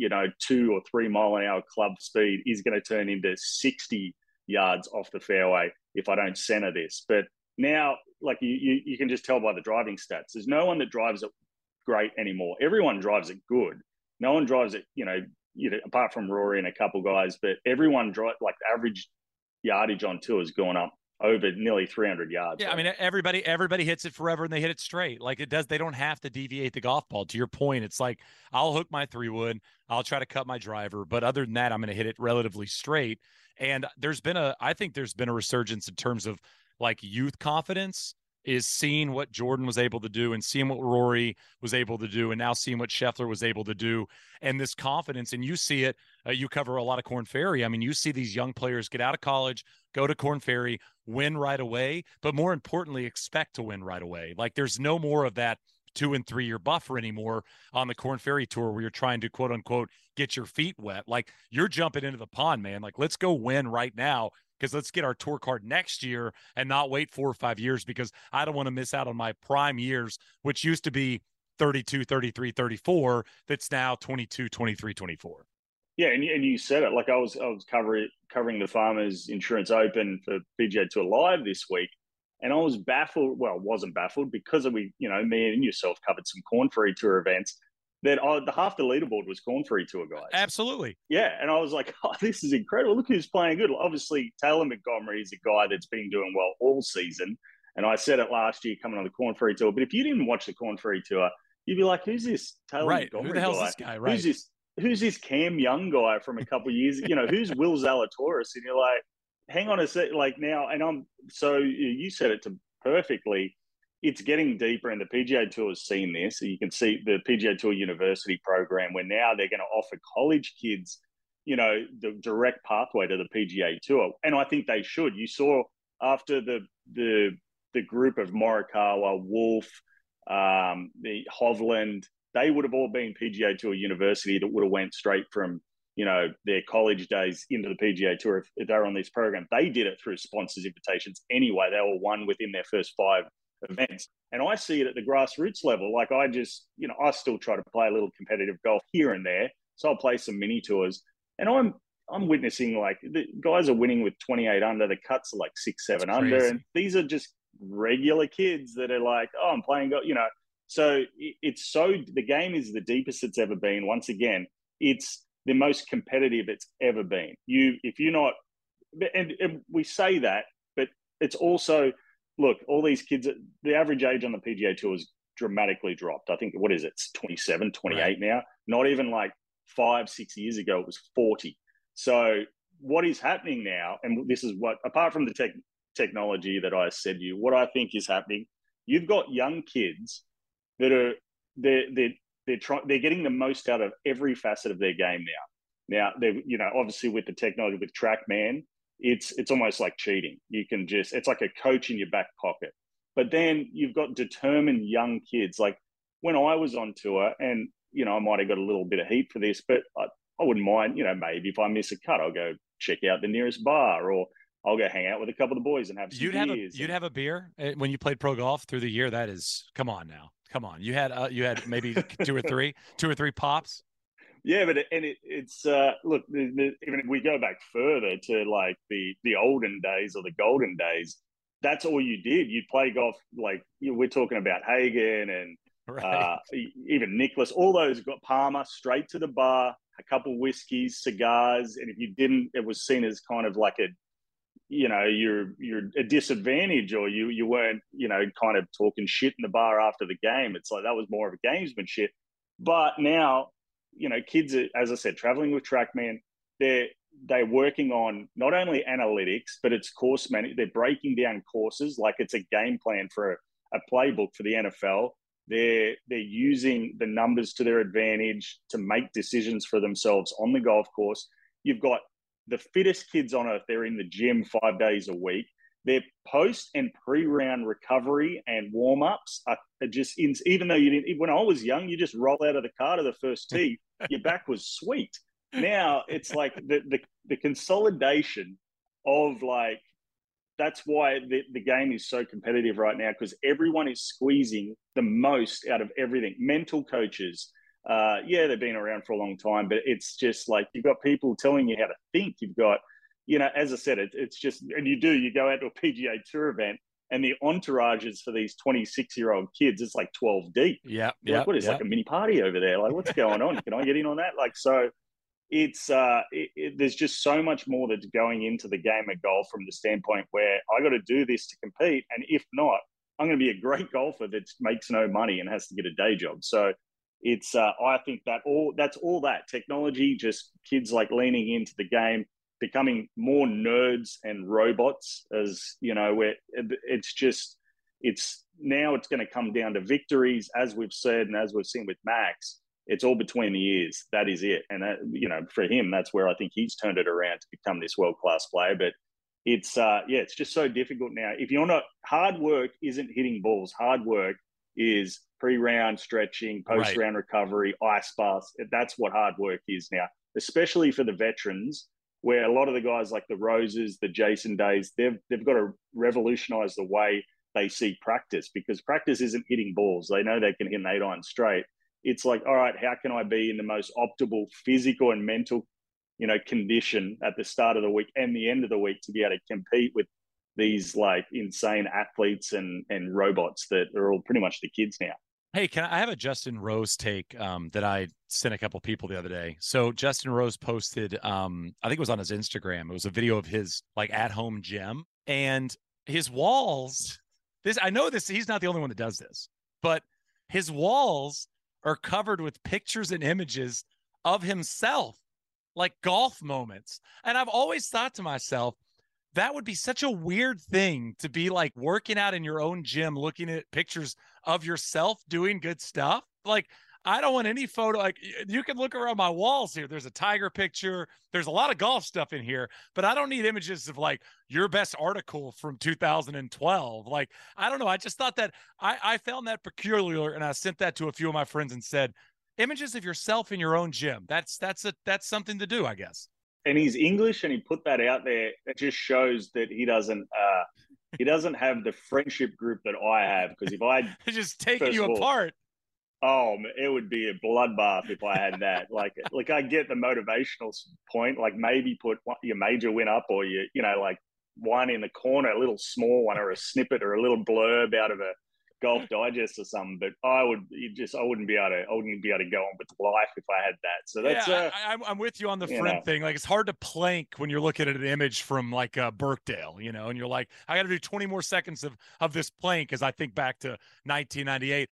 2 or 3 mile an hour club speed is going to turn into 60 yards off the fairway if I don't center this. But now, like you can just tell by the driving stats, there's no one that drives it great anymore. Everyone drives it good. No one drives it, apart from Rory and a couple guys, but everyone drives, like average yardage on tour has gone up over nearly 300 yards. Yeah, I mean, everybody hits it forever and they hit it straight. Like it does, they don't have to deviate the golf ball. To your point, it's like I'll hook my 3-wood, I'll try to cut my driver, but other than that, I'm going to hit it relatively straight. And I think there's been a resurgence in terms of like youth confidence, is seeing what Jordan was able to do and seeing what Rory was able to do and now seeing what Scheffler was able to do, and this confidence. And you see it, you cover a lot of Korn Ferry. I mean, you see these young players get out of college, go to Korn Ferry, win right away, but more importantly, expect to win right away. Like there's no more of that 2 and 3 year buffer anymore on the Korn Ferry Tour where you're trying to quote unquote get your feet wet. Like you're jumping into the pond, man. Like let's go win right now, because let's get our tour card next year and not wait 4 or 5 years, because I don't want to miss out on my prime years, which used to be 32, 33, 34. That's now 22, 23, 24. Yeah, and you said it. Like I was covering the Farmers Insurance Open for PGA Tour Live this week, and I was baffled. Well, wasn't baffled because me and yourself covered some Korn Ferry Tour events. That the half the leaderboard was Korn Ferry Tour guys. Absolutely. Yeah, and I was like, oh, this is incredible. Look who's playing good. Obviously, Taylor Montgomery is a guy that's been doing well all season. And I said it last year coming on the Korn Ferry Tour. But if you didn't watch the Korn Ferry Tour, you'd be like, who's this Taylor Montgomery Who the hell's guy? this guy? Right. Who's this? who's this Cam Young guy from a couple of years? Who's Will Zalatoris? And you're like, hang on a sec, like now, and so you said it to perfectly. It's getting deeper, and the PGA Tour has seen this. You can see the PGA Tour University program, where now they're going to offer college kids, the direct pathway to the PGA Tour, and I think they should. You saw after the group of Morikawa, Wolf, the Hovland, they would have all been PGA Tour University that would have went straight from their college days into the PGA Tour if they were on this program. They did it through sponsors' invitations anyway. They were won within their first 5 events. And I see it at the grassroots level. Like I just, I still try to play a little competitive golf here and there. So I'll play some mini tours. And I'm witnessing like the guys are winning with 28 under. The cuts are like 6, 7 under. And these are just regular kids that are like, oh, I'm playing golf, So the game is the deepest it's ever been. Once again, it's the most competitive it's ever been. If you're not, and we say that, but it's also, look, all these kids, the average age on the PGA Tour has dramatically dropped. I think, what is it? It's 27, 28 right now. Not even like 5, 6 years ago, it was 40. So what is happening now, and this is what, apart from the technology that I said to you, what I think is happening, you've got young kids that are, they're getting the most out of every facet of their game now. Now, obviously with the technology, with TrackMan, it's almost like cheating. You can it's like a coach in your back pocket. But then you've got determined young kids. Like when I was on tour, and, I might have got a little bit of heat for this, but I wouldn't mind, maybe if I miss a cut, I'll go check out the nearest bar, or I'll go hang out with a couple of the boys and have some beers. You'd have a beer when you played pro golf through the year. That is, come on now. Come on. You had maybe two or three pops. Yeah, but it's look, even if we go back further to like the olden days or the golden days, that's all you did. You'd play golf, like we're talking about Hagen and right. Even Nicholas, all those got Palmer, straight to the bar, a couple whiskeys, cigars, and if you didn't, it was seen as kind of like you're a disadvantage, or you weren't, kind of talking shit in the bar after the game. It's like that was more of a gamesmanship. But now, kids are, as I said, traveling with TrackMan. They're working on not only analytics, but it's course management. They're breaking down courses like it's a game plan for a playbook for the NFL. They're using the numbers to their advantage to make decisions for themselves on the golf course. You've got the fittest kids on earth. They're in the gym 5 days a week. Their post and pre-round recovery and warm-ups are just, even though you didn't, when I was young, you just roll out of the car to the first tee, your back was sweet. Now it's like the consolidation of like, that's why the game is so competitive right now, because everyone is squeezing the most out of everything. Mental coaches, they've been around for a long time, but it's just like you've got people telling you how to think. You've got, as I said, it's just, and you go out to a PGA Tour event, and the entourages for these 26-year-old kids, it's like 12 deep. Yeah. Like, what is like a mini party over there? Like, what's going on? Can I get in on that? Like, so it's there's just so much more that's going into the game of golf from the standpoint where I got to do this to compete, and if not, I'm going to be a great golfer that makes no money and has to get a day job. So it's I think that's all that technology, just kids like leaning into the game, becoming more nerds and robots, as where it's now it's going to come down to victories, as we've said, and as we've seen with Max. It's all between the ears. That is it. And for him, that's where I think he's turned it around to become this world-class player. But it's it's just so difficult now. If you're not, hard work isn't hitting balls. Hard work is pre-round stretching, post-round recovery, ice baths. That's what hard work is now, especially for the veterans, where a lot of the guys like the Roses, the Jason Days, they've got to revolutionize the way they see practice, because practice isn't hitting balls. They know they can hit an 8-iron straight. It's like, all right, how can I be in the most optimal physical and mental, condition at the start of the week and the end of the week to be able to compete with these like insane athletes and robots that are all pretty much the kids now. Hey, I have a Justin Rose take that I sent a couple people the other day. So Justin Rose posted, I think it was on his Instagram. It was a video of his like at-home gym, and his walls. I know he's not the only one that does this, but his walls are covered with pictures and images of himself, like golf moments. And I've always thought to myself, that would be such a weird thing to be like working out in your own gym, looking at pictures of yourself doing good stuff. Like, I don't want any photo. Like, you can look around my walls here. There's a tiger picture. There's a lot of golf stuff in here, but I don't need images of like your best article from 2012. Like, I don't know. I just thought that I found that peculiar, and I sent that to a few of my friends and said, images of yourself in your own gym. That's something to do, I guess. And he's English, and he put that out there. It just shows that he doesn't have the friendship group that I have. Because if I It's just taking first you of all, apart. oh, it would be a bloodbath if I had that. Like I get the motivational point. Like maybe put your major win up, or like one in the corner, a little small one, or a snippet, or a little blurb out of a Golf Digest or something. But I wouldn't be able to go on with life if I had that. So that's yeah, I'm with you on the friend thing. Like, it's hard to plank when you're looking at an image from like Birkdale, and you're like, I got to do 20 more seconds of this plank as I think back to 1998.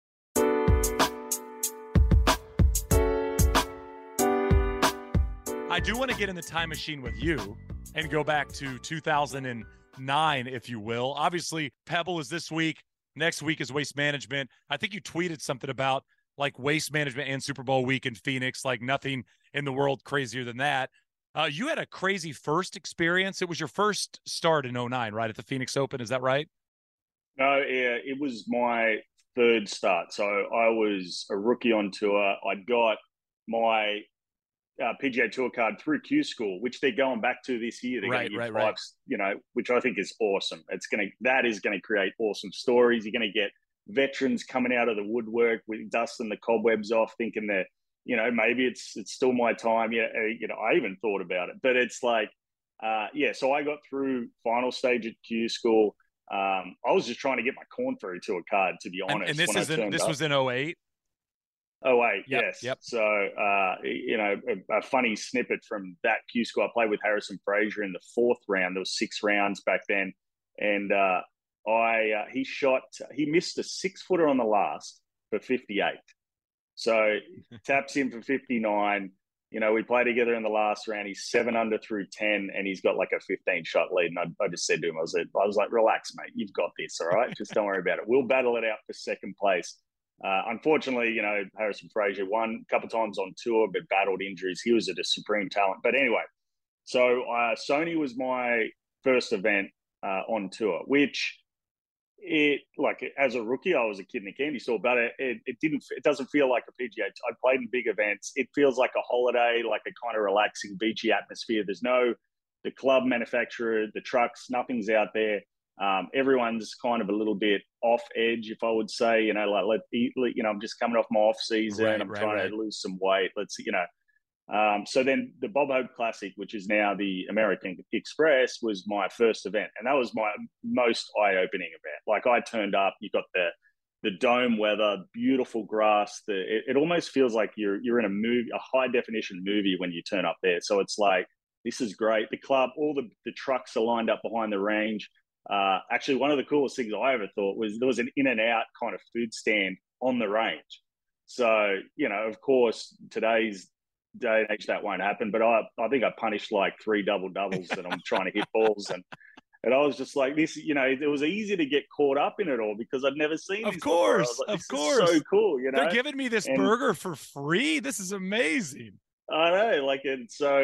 I do want to get in the time machine with you and go back to 2009, if you will. Obviously, Pebble is this week. Next week is Waste Management. I think you tweeted something about like Waste Management and Super Bowl week in Phoenix, like nothing in the world crazier than that. You had a crazy first experience. It was your first start in 2009, right, at the Phoenix Open. Is that right? No, yeah, it was my third start. So I was a rookie on tour. I got my PGA Tour card through Q School, which they're going back to this year. They're going to give five, which I think is awesome. That is going to create awesome stories. You're going to get veterans coming out of the woodwork with dusting the cobwebs off, thinking that maybe it's still my time. Yeah, I even thought about it, but it's like, So I got through final stage at Q School. I was just trying to get my Corn Ferry Tour card, to be honest. And this was in 08. Oh, wait, yep, yes. Yep. So, a funny snippet from that Q School. I played with Harrison Frazier in the fourth round. There was 6 rounds back then. And he missed a 6-footer on the last for 58. So taps in for 59. We play together in the last round. He's 7 under through 10, and he's got like a 15-shot lead. And I just said to him, I was like, relax, mate. You've got this, all right? Just don't worry about it. We'll battle it out for second place. Unfortunately, Harrison Frazier won a couple of times on tour, but battled injuries. He was a supreme talent. But anyway, so Sony was my first event on tour, which as a rookie, I was a kid in a candy store, but it doesn't feel like a PGA. I played in big events. It feels like a holiday, like a kind of relaxing, beachy atmosphere. There's no the club manufacturer, the trucks, nothing's out there. Everyone's kind of a little bit off edge, if I would say. I'm just coming off my off season. I'm trying to lose some weight. So then the Bob Hope Classic, which is now the American Express, was my first event, and that was my most eye-opening event. Like, I turned up, you got the dome weather, beautiful grass. It almost feels like you're in a movie, a high-definition movie when you turn up there. So it's like, this is great. The club, all the trucks are lined up behind the range. Actually, one of the coolest things I ever thought was there was an In-N-Out kind of food stand on the range. So, of course, today's day and age that won't happen, but I think I punished like 3 double-doubles and I'm trying to hit balls. And I was just like, this, it was easy to get caught up in it all because I'd never seen this before. I was like, this is so cool, They're giving me this burger for free. This is amazing. I know, so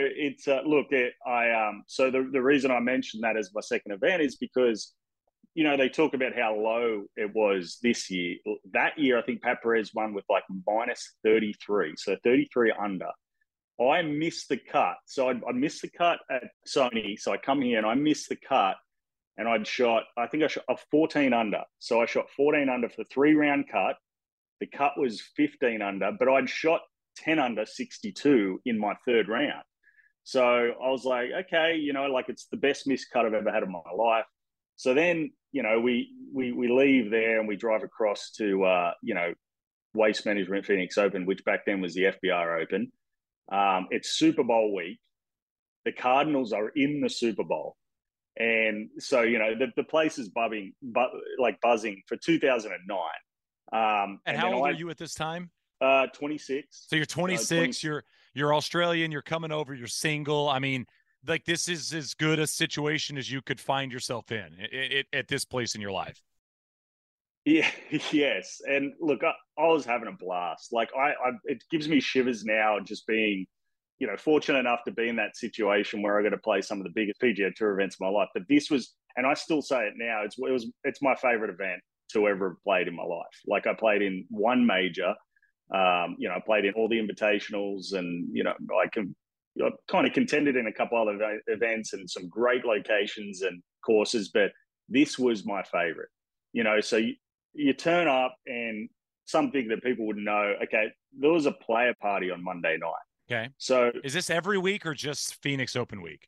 the reason I mentioned that as my second event is because, they talk about how low it was this year. That year, I think Pat Perez won with like minus 33, so 33 under. I missed the cut. So I missed the cut at Sony. So I come here and I missed the cut, and I shot a 14 under. So I shot 14 under for the 3-round cut. The cut was 15 under, but I'd shot 10 under 62 in my third round. So I was like, okay, it's the best missed cut I've ever had in my life. So then, we leave there and we drive across to, Waste Management Phoenix Open, which back then was the FBR Open. It's Super Bowl week. The Cardinals are in the Super Bowl. And so, the place is buzzing for 2009. And how old are you at this time? 26. So you're 26, you're Australian, you're coming over, you're single. I mean, like this is as good a situation as you could find yourself in at this place in your life. Yeah, yes. And look, I was having a blast. Like it gives me shivers now just being, fortunate enough to be in that situation where I got to play some of the biggest PGA Tour events of my life. But this was, and I still say it now, it's my favorite event to ever have played in my life. Like I played in one major, I played in all the invitationals, and I kind of contended in a couple other events and some great locations and courses. But this was my favorite. So you turn up, and something that people would know. Okay, there was a player party on Monday night. Okay. So is this every week or just Phoenix Open week?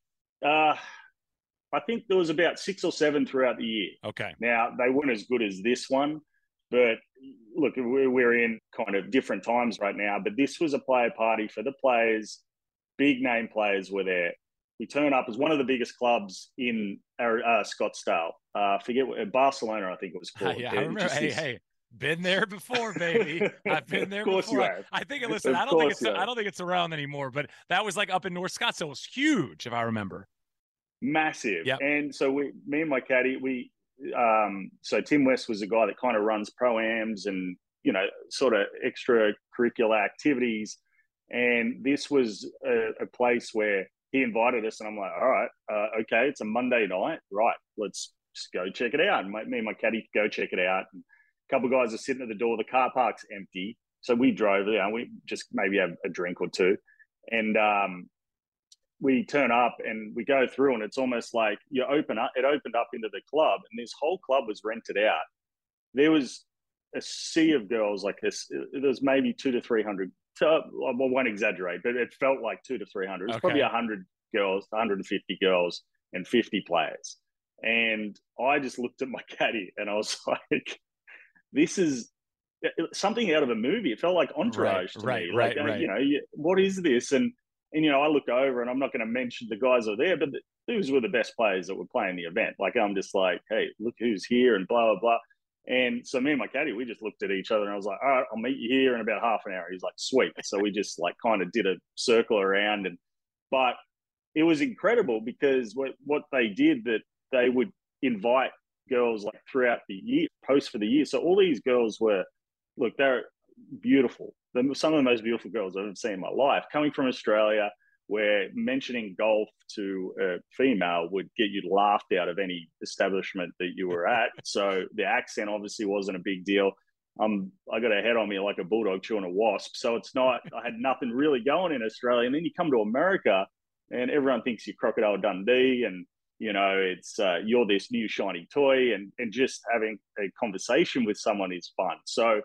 I think there was about 6 or 7 throughout the year. Okay. Now, they weren't as good as this one, but look, we're in kind of different times right now, but this was a player party for the players. Big name players were there. We turn up as one of the biggest clubs in Scottsdale. Forget what, Barcelona, I think it was called. Yeah, I remember. Hey, been there before, baby. I've been there before. Of course you have. I think. Listen, I don't think it's around anymore. But that was like up in North Scottsdale. It was huge, if I remember. Massive. Yep. And so me and my caddy, so Tim West was a guy that kind of runs pro-ams and sort of extracurricular activities. And this was a place where he invited us, and I'm like, all right, okay, it's a Monday night, right? Let's just go check it out. And me and my caddy go check it out. And a couple of guys are sitting at the door. The car park's empty, so we drove there. We just maybe have a drink or two, and we turn up and we go through, and it's almost like it opened up into the club, and this whole club was rented out. There was a sea of girls like this. There was maybe 200 to 300. I won't exaggerate, but it felt like 200 to 300. It was probably 100 girls, 150 girls, and 50 players. And I just looked at my caddy and I was like, this is something out of a movie. It felt like Entourage to me. Like, what is this? And I look over, and I'm not going to mention the guys that are there, but these were the best players that were playing the event. Like, I'm just like, hey, look who's here, and blah, blah, blah. And so me and my caddy, we just looked at each other, and I was like, all right, I'll meet you here in about half an hour. He's like, sweet. So we just like kind of did a circle around, but it was incredible because what they did, that they would invite girls like throughout the year, post for the year. So all these girls they're beautiful. Some of the most beautiful girls I've ever seen in my life, coming from Australia, where mentioning golf to a female would get you laughed out of any establishment that you were at. So the accent obviously wasn't a big deal. I got a head on me like a bulldog chewing a wasp. So I had nothing really going in Australia. And then you come to America, and everyone thinks you're Crocodile Dundee, and it's you're this new shiny toy, and just having a conversation with someone is fun. So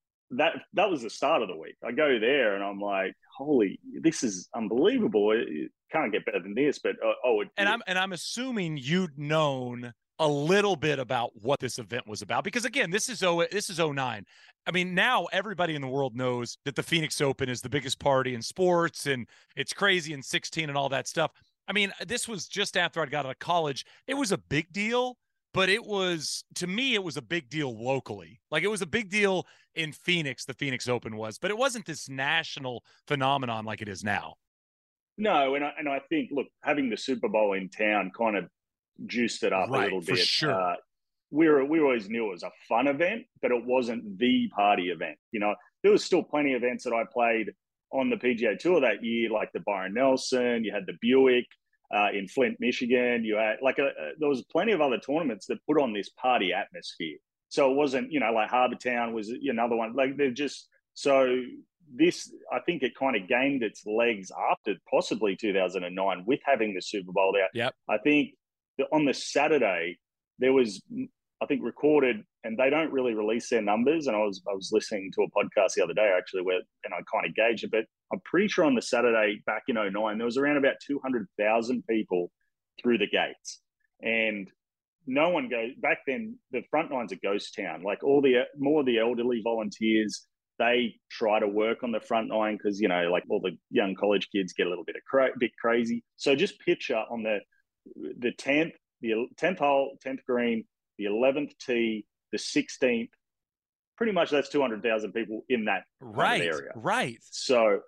that was the start of the week. I go there and I'm like, holy, this is unbelievable. It can't get better than this. But I'm assuming you'd known a little bit about what this event was about, because again, this is 09. I mean, now everybody in the world knows that the Phoenix Open is the biggest party in sports, and it's crazy in 16 and all that stuff. I mean, this was just after I'd got out of college. It was a big deal, but to me, it was a big deal locally. Like, it was a big deal in Phoenix, the Phoenix Open was, but it wasn't this national phenomenon like it is now. No, and I think, look, having the Super Bowl in town kind of juiced it up a little bit. For sure. We always knew it was a fun event, but it wasn't the party event. There was still plenty of events that I played on the PGA Tour that year, like the Byron Nelson. You had the Buick in Flint, Michigan. You had there was plenty of other tournaments that put on this party atmosphere. So it wasn't, like Harbour Town was another one. Like, they're just so. This, I think, it kind of gained its legs after possibly 2009 with having the Super Bowl there. Yep. I think on the Saturday there was, I think, recorded, and they don't really release their numbers. And I was listening to a podcast the other day actually and I kind of gauged it, but I'm pretty sure on the Saturday back in 09 there was around about 200,000 people through the gates, and no one goes back then. The front line's a ghost town. Like, more of the elderly volunteers, they try to work on the front line because, like, all the young college kids get a little bit crazy. So just picture on the 10th hole, 10th green, the 11th tee, the 16th, pretty much that's 200,000 people in that kind of area. Right. So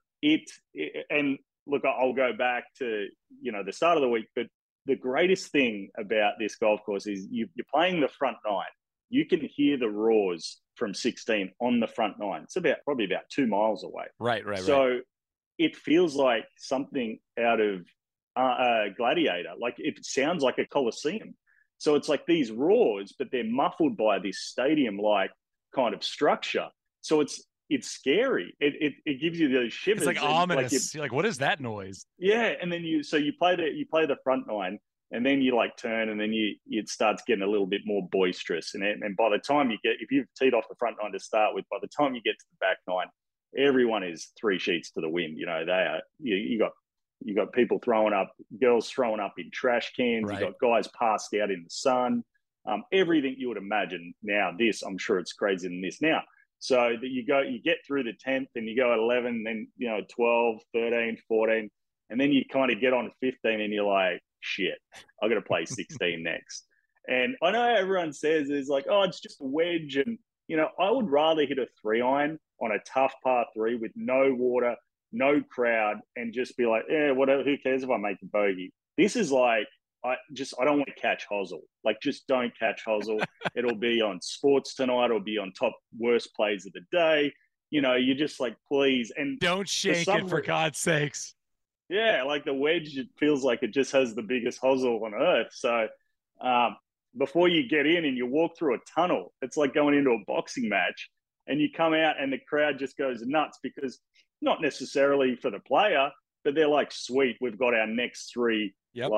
and look, I'll go back to, the start of the week, but the greatest thing about this golf course is you're playing the front nine. You can hear the roars from 16 on the front nine. It's probably about 2 miles away. Right. So it feels like something out of Gladiator. Like it sounds like a Coliseum. So it's like these roars, but they're muffled by this stadium-like kind of structure. So it's scary. It gives you those shivers. It's like ominous. You're like, what is that noise? Yeah, and then you play the front nine, and then you like turn, and then it starts getting a little bit more boisterous, and by the time if you've teed off the front nine to start with, by the time you get to the back nine, everyone is 3 sheets to the wind. They are. You got people throwing up, girls throwing up in trash cans. Right. You got guys passed out in the sun. Everything you would imagine. Now, I'm sure it's crazier than this now. So that you get through the 10th and you go at 11, then 12, 13, 14, and then you kind of get on 15 and you're like, shit, I got to play 16 next. And I know everyone says it's like, oh, it's just a wedge, and I would rather hit a 3-iron on a tough par 3 with no water, no crowd, and just be like, whatever, who cares if I make a bogey? This is like, I don't want to catch hosel. Like, just don't catch hosel. It'll be on Sports Tonight. It'll be on top worst plays of the day. You're just like, please. And don't shake it, for God's sakes. Yeah, like the wedge, it feels like it just has the biggest hosel on earth. So before you get in and you walk through a tunnel, it's like going into a boxing match, and you come out and the crowd just goes nuts, because not necessarily for the player, but they're like, sweet, we've got our next 3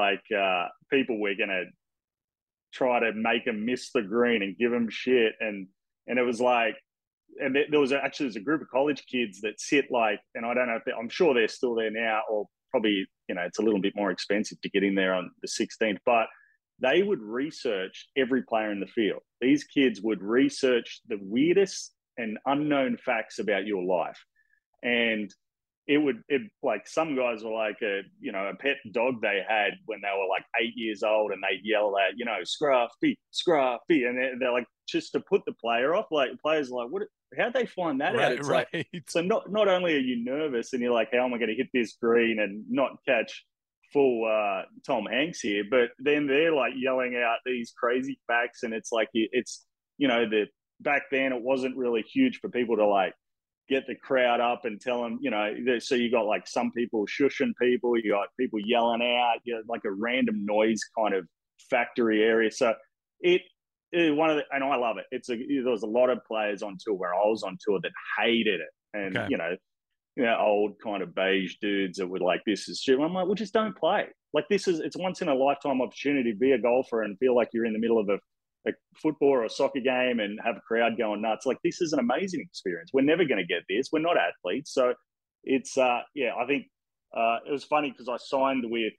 people we're going to try to make them miss the green and give them shit. And it was like, and there was a group of college kids that sit like, and I don't know if I'm sure they're still there now, or probably, it's a little bit more expensive to get in there on the 16th, but they would research every player in the field. These kids would research the weirdest and unknown facts about your life. And like, some guys were like a pet dog they had when they were like 8 years old, and they'd yell at, Scruffy, Scruffy. And they're like, just to put the player off, like players are like, how'd they find that out? It's right. Like, so not only are you nervous and you're like, how am I going to hit this green and not catch full Tom Hanks here? But then they're like yelling out these crazy facts. And it's like, back then it wasn't really huge for people to like get the crowd up and tell them, so you got like some people shushing people, you got people yelling out, like a random noise kind of factory area. So and I love it. There was a lot of players on tour where I was on tour that hated it. And, okay. Old kind of beige dudes that were like, this is shit. I'm like, well, just don't play. Like, it's once in a lifetime opportunity to be a golfer and feel like you're in the middle of a football or a soccer game and have a crowd going nuts. Like, this is an amazing experience. We're never going to get this. We're not athletes. So it's, I think it was funny because I signed with,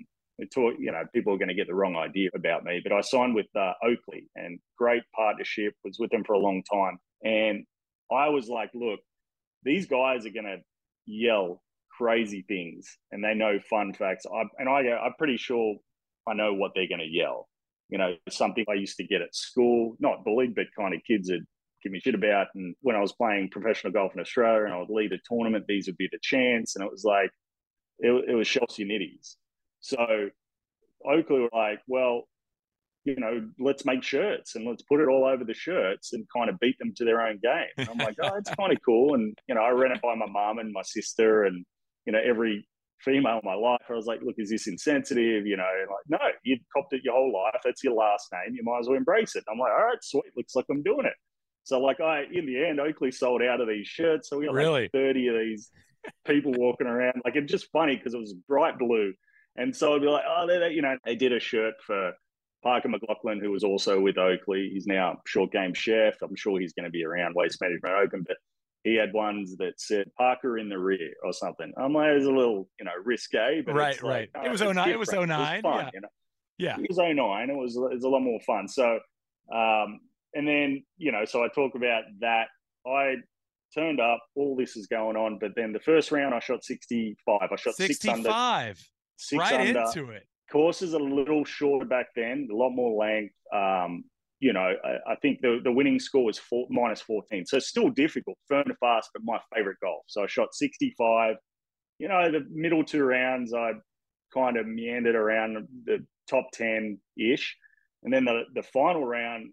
people are going to get the wrong idea about me, but I signed with Oakley, and great partnership, was with them for a long time. And I was like, look, these guys are going to yell crazy things and they know fun facts. I'm pretty sure I know what they're going to yell. Something I used to get at school, not bullied, but kind of kids would give me shit about. And when I was playing professional golf in Australia and I would lead a tournament, these would be the chants. And it was like, it was Chelsea Nitties. So Oakley were like, well, let's make shirts and let's put it all over the shirts and kind of beat them to their own game. And I'm like, oh, that's kind of cool. And, I ran it by my mum and my sister and, every female in my life. I was like, look, is this insensitive? Like, no, you'd copped it your whole life. That's your last name. You might as well embrace it. And I'm like, all right, sweet. Looks like I'm doing it. So like in the end, Oakley sold out of these shirts. So we got like 30 of these people walking around. Like, it's just funny because it was bright blue. And so I'd be like, oh, they did a shirt for Parker McLaughlin, who was also with Oakley. He's now short game chef. I'm sure he's going to be around Waste Management Open, but he had ones that said Parker in the rear or something. I'm like, it was a little, risque, but right. Like, it was 09. It was 09. It was fun, yeah. It was 09. It was a lot more fun. So, and then, so I talk about that. I turned up, all this is going on, but then the first round I shot 65. I shot 65. 6 right under. Into it. Course is a little shorter back then, a lot more length. I think the winning score was minus 14. So still difficult, firm and fast, but my favorite golf. So I shot 65. The middle two rounds, I kind of meandered around the top 10 ish. And then the final round,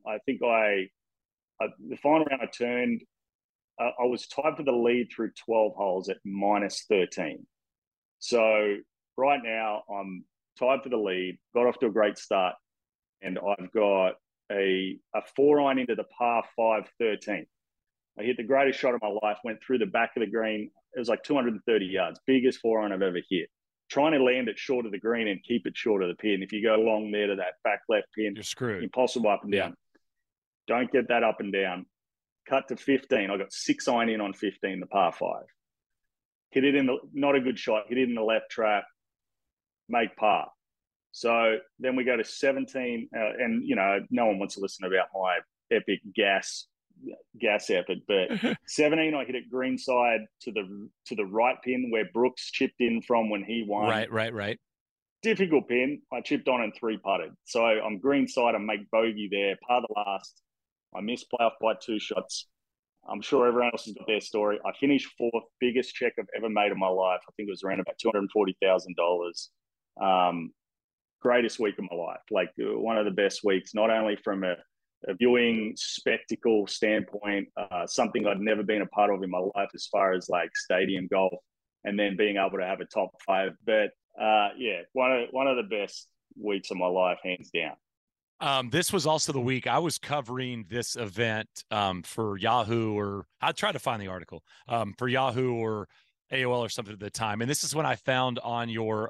the final round I turned, I was tied for the lead through 12 holes at minus 13. So right now I'm tied for the lead, got off to a great start, and I've got a 4-iron into the par 5 13. I hit the greatest shot of my life, went through the back of the green. It was like 230 yards, biggest 4-iron I've ever hit. Trying to land it short of the green and keep it short of the pin. If you go long there to that back left pin, you're screwed. Impossible up and down. Yeah. Don't get that up and down. Cut to 15. I got 6-iron in on 15, the par 5. Hit it not a good shot, hit it in the left trap, make par. So then we go to 17, and no one wants to listen about my epic gas effort, but 17 I hit it greenside to the right pin where Brooks chipped in from when he won. Right. Difficult pin. I chipped on and 3-putted. So I'm greenside and make bogey there, par the last. I missed playoff by 2 shots. I'm sure everyone else has got their story. I finished 4th, biggest check I've ever made in my life. I think it was around about $240,000. Greatest week of my life. Like one of the best weeks, not only from a viewing spectacle standpoint, something I'd never been a part of in my life as far as like stadium golf, and then being able to have a top 5. But one of the best weeks of my life, hands down. This was also the week I was covering this event for Yahoo, or I tried to find the article for Yahoo or AOL or something at the time. And this is when I found on your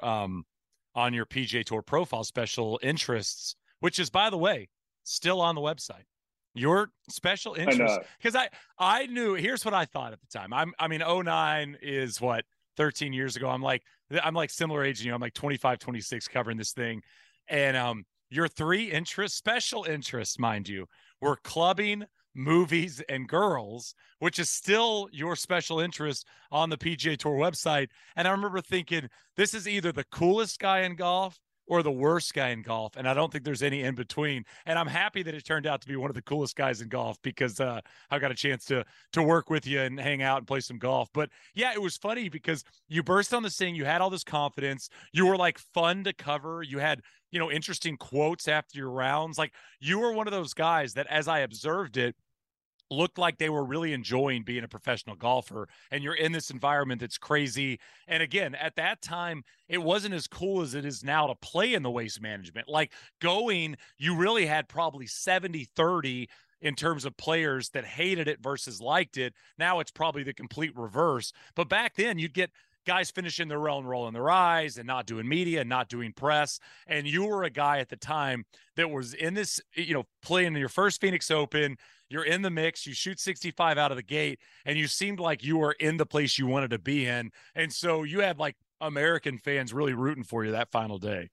PGA Tour profile special interests, which is, by the way, still on the website. Your special interest, because I knew, here's what I thought at the time. I mean, 09 is what, 13 years ago. I'm like similar age, I'm like 25, 26 covering this thing. And your 3 interests, special interests, mind you, were clubbing, movies, and girls, which is still your special interest on the PGA Tour website. And I remember thinking, this is either the coolest guy in golf or the worst guy in golf, and I don't think there's any in between. And I'm happy that it turned out to be one of the coolest guys in golf, because I got a chance to work with you and hang out and play some golf. But yeah, it was funny because you burst on the scene, you had all this confidence, you were like fun to cover, you had interesting quotes after your rounds. Like, you were one of those guys that, as I observed it, looked like they were really enjoying being a professional golfer, and you're in this environment that's crazy. And again, at that time, it wasn't as cool as it is now to play in the Waste Management. Like, you really had probably 70-30 in terms of players that hated it versus liked it. Now it's probably the complete reverse. But back then, you'd get guys finishing their round, rolling their eyes and not doing media and not doing press. And you were a guy at the time that was in this, playing your first Phoenix Open. You're in the mix, you shoot 65 out of the gate, and you seemed like you were in the place you wanted to be in. And so you had like American fans really rooting for you that final day.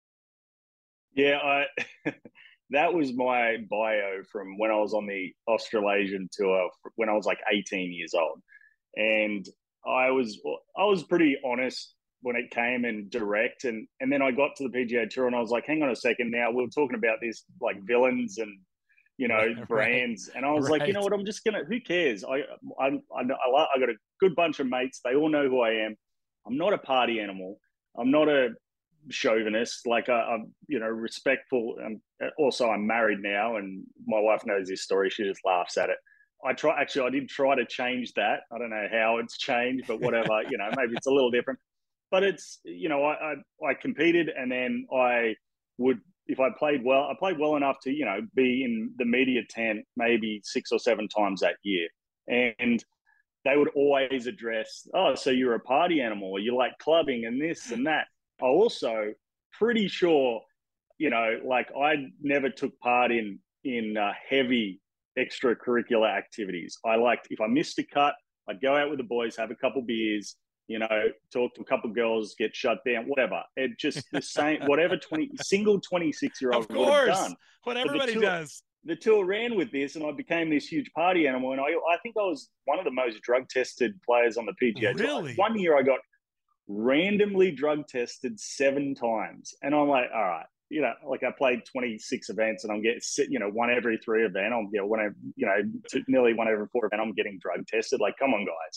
Yeah, that was my bio from when I was on the Australasian tour when I was like 18 years old. And I was pretty honest when it came, and direct. And then I got to the PGA Tour and I was like, hang on a second now, we were talking about this like villains and brands. And I was like, you know what, I'm just gonna, who cares? I got a good bunch of mates, they all know who I am. I'm not a party animal, I'm not a chauvinist. Like I'm respectful. And also I'm married now, and my wife knows this story, she just laughs at it. I did try to change that. I don't know how it's changed, but whatever. Maybe it's a little different. But it's, I competed, and then if I played well, I played well enough to, be in the media tent maybe 6 or 7 times that year. And they would always address, oh, so you're a party animal, or you like clubbing and this and that. I also pretty sure, I never took part in heavy extracurricular activities. I liked, if I missed a cut, I'd go out with the boys, have a couple beers, talk to a couple girls, get shut down, whatever. It just the same, whatever 26-year-old would have done. What everybody does. The tour ran with this, and I became this huge party animal. And I think I was one of the most drug tested players on the PGA Tour. Really? One year I got randomly drug tested 7 times. And I'm like, all right, like I played 26 events and I'm getting, one every 3 event. I'm, nearly one every 4 event, I'm getting drug tested. Like, come on, guys.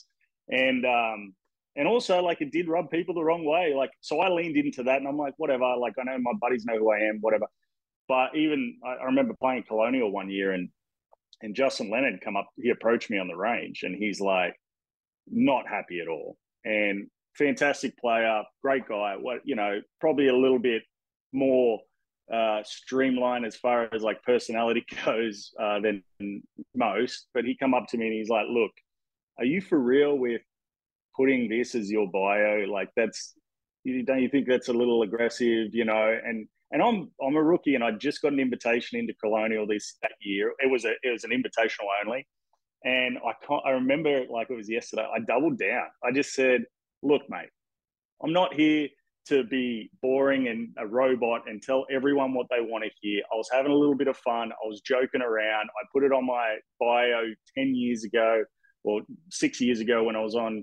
And also, like, it did rub people the wrong way. Like, so I leaned into that and I'm like, whatever. Like, I know my buddies know who I am, whatever. But even I remember playing Colonial one year and Justin Leonard come up, he approached me on the range and he's like, not happy at all. And fantastic player, great guy. Probably a little bit more streamlined as far as like personality goes than most. But he come up to me and he's like, look, are you for real with putting this as your bio? Like, don't you think that's a little aggressive, And I'm a rookie, and I just got an invitation into Colonial that year. It was an invitational only, and I remember like it was yesterday. I doubled down. I just said, "Look, mate, I'm not here to be boring and a robot and tell everyone what they want to hear. I was having a little bit of fun. I was joking around. I put it on my bio 10 years ago or 6 years ago when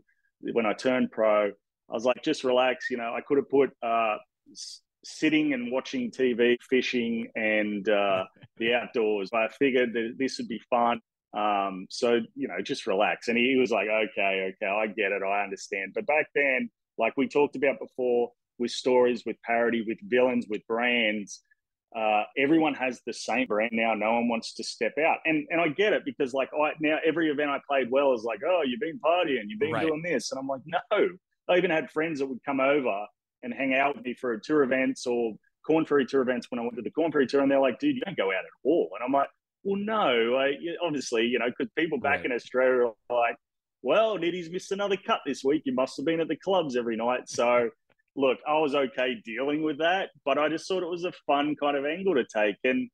I turned pro. I was like, just relax. I could have put sitting and watching TV, fishing, and the outdoors. But I figured that this would be fun. So, just relax. And he was like, okay, I get it. I understand. But back then, like we talked about before, with stories, with parody, with villains, with brands, everyone has the same brand now. No one wants to step out. And I get it because like now every event I played well is like, oh, you've been partying, you've been doing this. And I'm like, no. I even had friends that would come over and hang out with me for tour events or Corn Ferry tour events when I went to the Corn Ferry tour. And they're like, dude, you don't go out at all. And I'm like, well, no, obviously, because people back in Australia are like, well, Nitty's missed another cut this week. You must have been at the clubs every night. So, look, I was okay dealing with that, but I just thought it was a fun kind of angle to take. And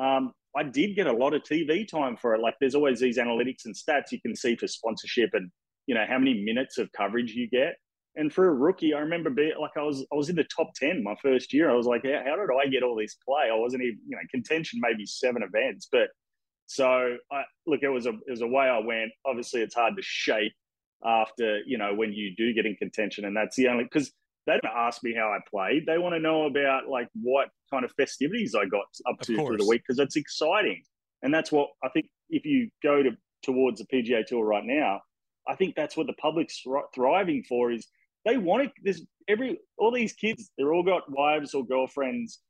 I did get a lot of TV time for it. Like, there's always these analytics and stats you can see for sponsorship and, how many minutes of coverage you get. And for a rookie, I remember being like, I was in the top 10 my first year. I was like, how did I get all this play? I wasn't even, contention, maybe 7 events. But so it was a way I went. Obviously, it's hard to shape after, when you do get in contention. And that's the only, because they don't ask me how I played. They want to know about like what kind of festivities I got up to through the week, because it's exciting. And that's what I think if you go towards the PGA Tour right now, I think that's what the public's thriving for is they want to, all these kids, they're all got wives or girlfriends.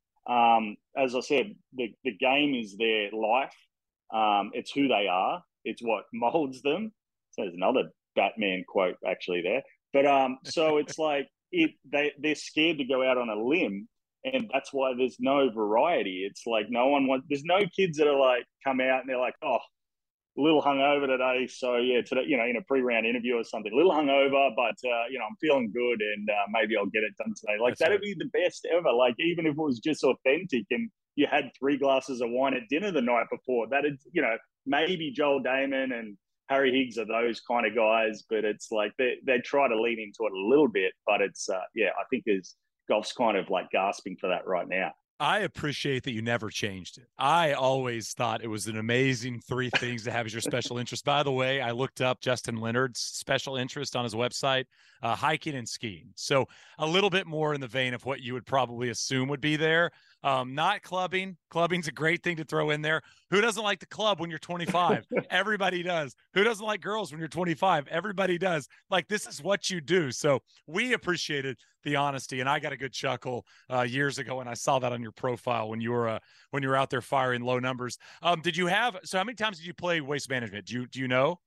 As I said, the game is their life. It's who they are. It's what molds them. So there's another Batman quote actually there. But so it's like they're scared to go out on a limb, and that's why there's no variety. It's like there's no kids that are like come out and they're like, oh, a little hungover today. So yeah, today, in a pre-round interview or something, a little hungover, but I'm feeling good and maybe I'll get it done today. Like that'd be the best ever. Like even if it was just authentic and you had 3 glasses of wine at dinner the night before, that'd, maybe Joel Damon and Harry Higgs are those kind of guys, but it's like they try to lean into it a little bit, but it's I think golf's kind of like gasping for that right now. I appreciate that you never changed it. I always thought it was an amazing 3 things to have as your special interest. By the way, I looked up Justin Leonard's special interest on his website, hiking and skiing. So a little bit more in the vein of what you would probably assume would be there. Not clubbing. Clubbing's a great thing to throw in there. Who doesn't like the club when you're 25? Everybody does. Who doesn't like girls when you're 25? Everybody does. Like, this is what you do. So we appreciated the honesty, and I got a good chuckle years ago when I saw that on your profile when you were out there firing low numbers. Did you have? So how many times did you play Waste Management? Do you know?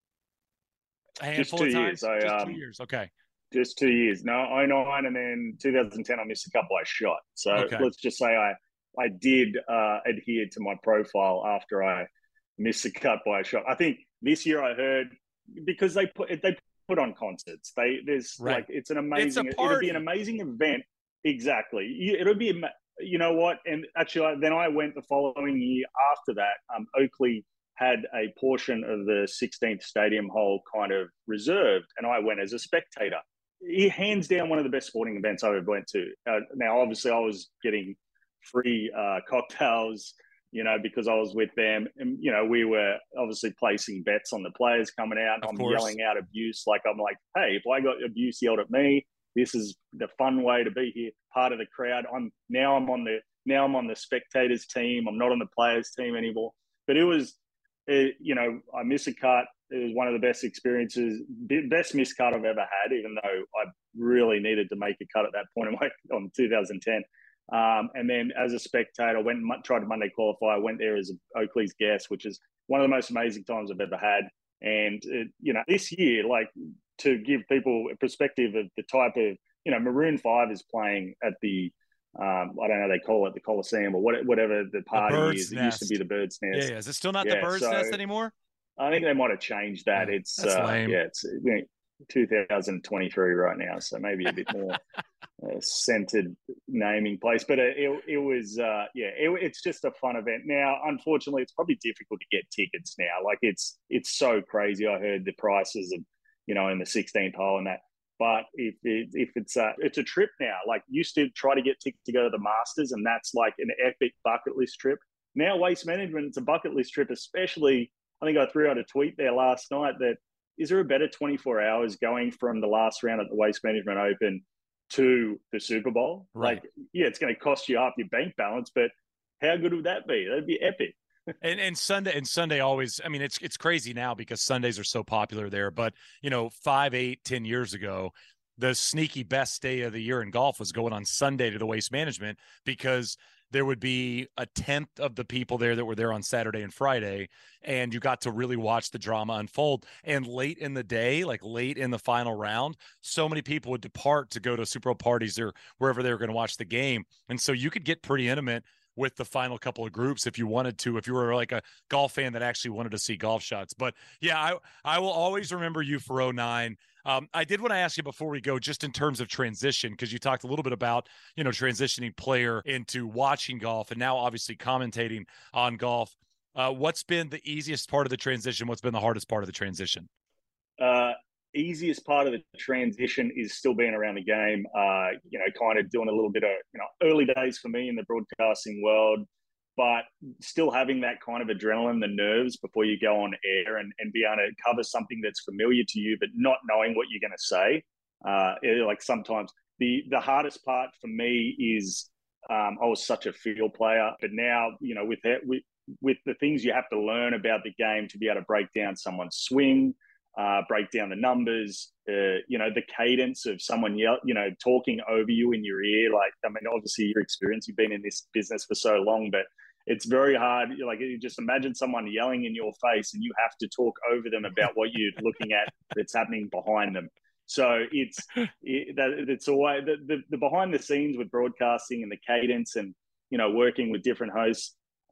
A handful of times. Just 2 years. Okay. Just 2 years. No, 2009 and then 2010, I missed a couple I shot. So let's just say I did adhere to my profile after I missed a cut by a shot. I think this year I heard because they put on concerts. Like it's an amazing. It'll be an amazing event. Exactly. It'll be. You know what? And actually, then I went the following year after that. Oakley had a portion of the 16th stadium hole kind of reserved, and I went as a spectator. Hands down one of the best sporting events I ever went to. Now, obviously, I was getting free cocktails, because I was with them. And, we were obviously placing bets on the players coming out. I'm yelling out abuse. I'm like, hey, if I got abuse yelled at me, this is the fun way to be here, part of the crowd. I'm on Now I'm on the spectators team. I'm not on the players team anymore. But I miss a cut. It was one of the best experiences, best missed cut I've ever had, even though I really needed to make a cut at that point on 2010. And then as a spectator, tried to Monday qualify. I went there as Oakley's guest, which is one of the most amazing times I've ever had. And, this year, like, to give people a perspective of the type of, Maroon 5 is playing at the, I don't know, they call it the Coliseum or whatever the party is. It used to be the Bird's Nest. Yeah. Is it still not the Bird's Nest anymore? I think they might have changed that. That's lame. It's 2023 right now, so maybe a bit more centered naming place. But it was, it's just a fun event. Now, unfortunately, it's probably difficult to get tickets now. Like it's so crazy. I heard the prices of, in the 16th hole and that. But if it's a trip now. Like, used to try to get tickets to go to the Masters, and that's like an epic bucket list trip. Now, Waste Management, it's a bucket list trip, especially. I think I threw out a tweet there last night that, is there a better 24 hours going from the last round at the Waste Management Open to the Super Bowl? Right. Like, yeah, it's going to cost you half your bank balance, but how good would that be? That'd be epic. And Sunday always, I mean, it's crazy now because Sundays are so popular there. But, 5, 8, 10 years ago, the sneaky best day of the year in golf was going on Sunday to the Waste Management, because there would be a tenth of the people there that were there on Saturday and Friday, and you got to really watch the drama unfold. And late in the day, like late in the final round, so many people would depart to go to Super Bowl parties or wherever they were going to watch the game. And so you could get pretty intimate with the final couple of groups if you wanted to, if you were like a golf fan that actually wanted to see golf shots. But yeah, I will always remember you for 2009. I did want to ask you before we go, just in terms of transition, because you talked a little bit about, transitioning player into watching golf and now obviously commentating on golf. What's been the easiest part of the transition? What's been the hardest part of the transition? Easiest part of the transition is still being around the game, kind of doing a little bit of, early days for me in the broadcasting world, but still having that kind of adrenaline, the nerves before you go on air and be able to cover something that's familiar to you, but not knowing what you're going to say. Like sometimes the hardest part for me is I was such a field player, but now, with the things you have to learn about the game to be able to break down someone's swing, break down the numbers, the cadence of someone talking over you in your ear. Like, I mean, obviously your experience, you've been in this business for so long, but it's very hard. Like, you just imagine someone yelling in your face and you have to talk over them about what you're looking at that's happening behind them. So it's always the behind the scenes with broadcasting and the cadence and, working with different hosts.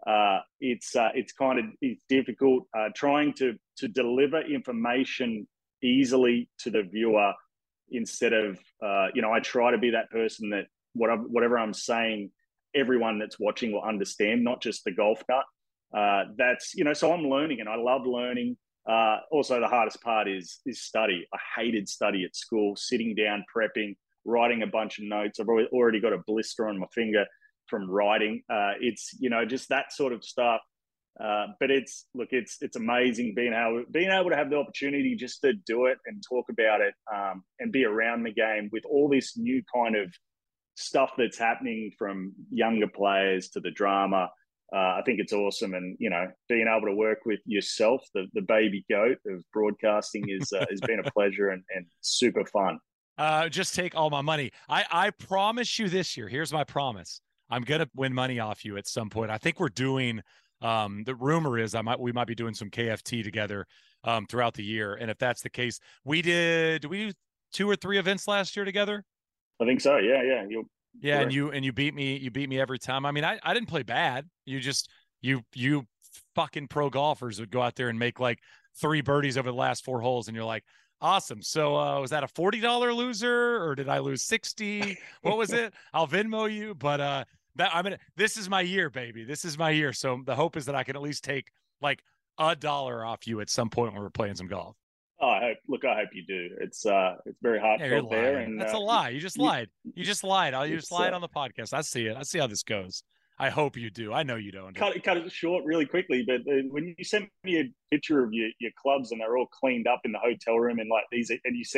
It's difficult trying to deliver information easily to the viewer instead of I try to be that person that whatever I'm saying, everyone that's watching will understand, not just the golf nut. So I'm learning, and I love learning. Also, the hardest part is study. I hated study at school, sitting down, prepping, writing a bunch of notes. I've already got a blister on my finger from writing. It's just that sort of stuff. But it's amazing being able to have the opportunity just to do it and talk about it, and be around the game with all this new kind of stuff that's happening, from younger players to the drama. I think it's awesome, and being able to work with yourself, the baby goat of broadcasting, has been a pleasure and super fun. Just take all my money. I promise you this year. Here's my promise. I'm gonna win money off you at some point. I think we're doing. The rumor is we might be doing some KFT together throughout the year, and if that's the case, did we do 2 or 3 events last year together? I think so. Yeah. Yeah, correct. and you beat me. You beat me every time. I mean, I didn't play bad. You fucking pro golfers would go out there and make like 3 birdies over the last 4 holes, and you're like, awesome. So was that a $40 loser, or did I lose 60? What was it? I'll Venmo you, but this is my year, baby. This is my year. So the hope is that I can at least take like $1 off you at some point when we're playing some golf. Oh, I hope you do. It's very heartfelt there, and that's a lie. You just lied. You just lied. You just lied on the podcast. I see it. I see how this goes. I hope you do. I know you don't. Cut it short really quickly, but when you sent me a picture of your clubs and they're all cleaned up in the hotel room and like these, and you said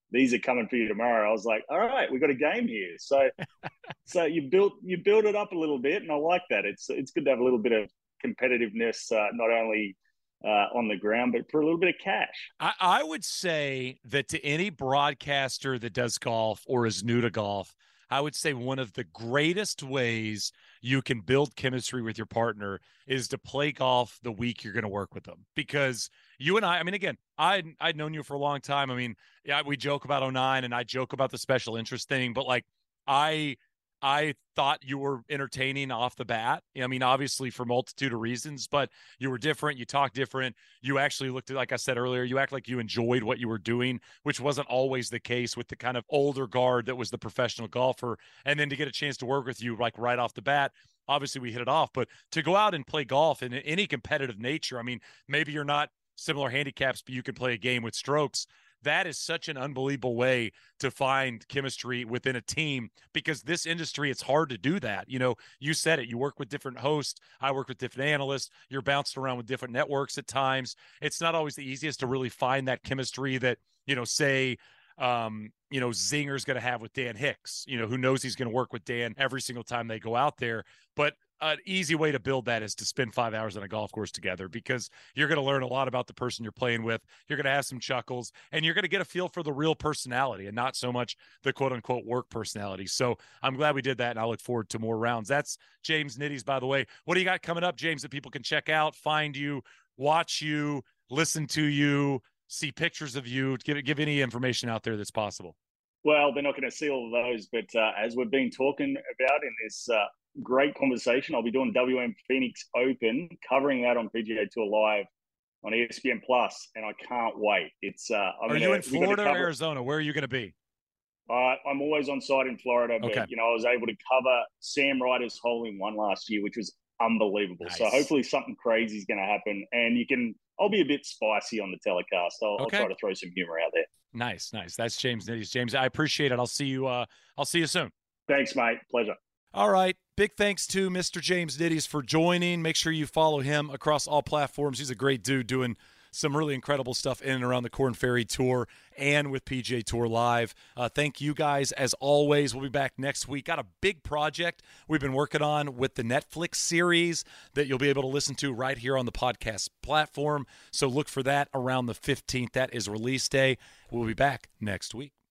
these are coming for you tomorrow. I was like, all right, we got a game here. So you build it up a little bit, and I like that. It's good to have a little bit of competitiveness, not only on the ground, but for a little bit of cash. I would say that to any broadcaster that does golf or is new to golf, I would say one of the greatest ways you can build chemistry with your partner is to play golf the week you're going to work with them. Because you and I mean, again, I'd known you for a long time. I mean, yeah, we joke about '09 and I joke about the special interest thing, but like I thought you were entertaining off the bat. I mean, obviously for a multitude of reasons, but you were different. You talked different. You actually looked at, like I said earlier, you act like you enjoyed what you were doing, which wasn't always the case with the kind of older guard that was the professional golfer. And then to get a chance to work with you, like right off the bat, obviously we hit it off, but to go out and play golf in any competitive nature, I mean, maybe you're not similar handicaps, but you can play a game with strokes. That is such an unbelievable way to find chemistry within a team, because this industry, it's hard to do that. You know, you said it, you work with different hosts. I work with different analysts. You're bounced around with different networks at times. It's not always the easiest to really find that chemistry that, say, Zinger's going to have with Dan Hicks, who knows he's going to work with Dan every single time they go out there. But an easy way to build that is to spend 5 hours on a golf course together, because you're going to learn a lot about the person you're playing with. You're going to have some chuckles, and you're going to get a feel for the real personality and not so much the quote unquote work personality. So I'm glad we did that, and I look forward to more rounds. That's James Nitties, by the way. What do you got coming up, James, that people can check out, find you, watch you, listen to you, see pictures of you? Give any information out there that's possible. Well, they're not going to see all of those, but as we've been talking about in this great conversation, I'll be doing WM Phoenix Open, covering that on PGA Tour Live on ESPN Plus, and I can't wait. Are you in Florida or Arizona? Where are you going to be? I'm always on site in Florida, but okay. I was able to cover Sam Ryder's hole-in-one last year, which was unbelievable. Nice. So hopefully something crazy is going to happen, and I'll be a bit spicy on the telecast. I'll try to throw some humor out there. Nice. That's James Nitties. James, I appreciate it. I'll see you soon. Thanks, mate. Pleasure. All right. Big thanks to Mr. James Nitties for joining. Make sure you follow him across all platforms. He's a great dude doing some really incredible stuff in and around the Korn Ferry Tour and with PGA Tour Live. Thank you guys, as always. We'll be back next week. Got a big project we've been working on with the Netflix series that you'll be able to listen to right here on the podcast platform. So look for that around the 15th. That is release day. We'll be back next week.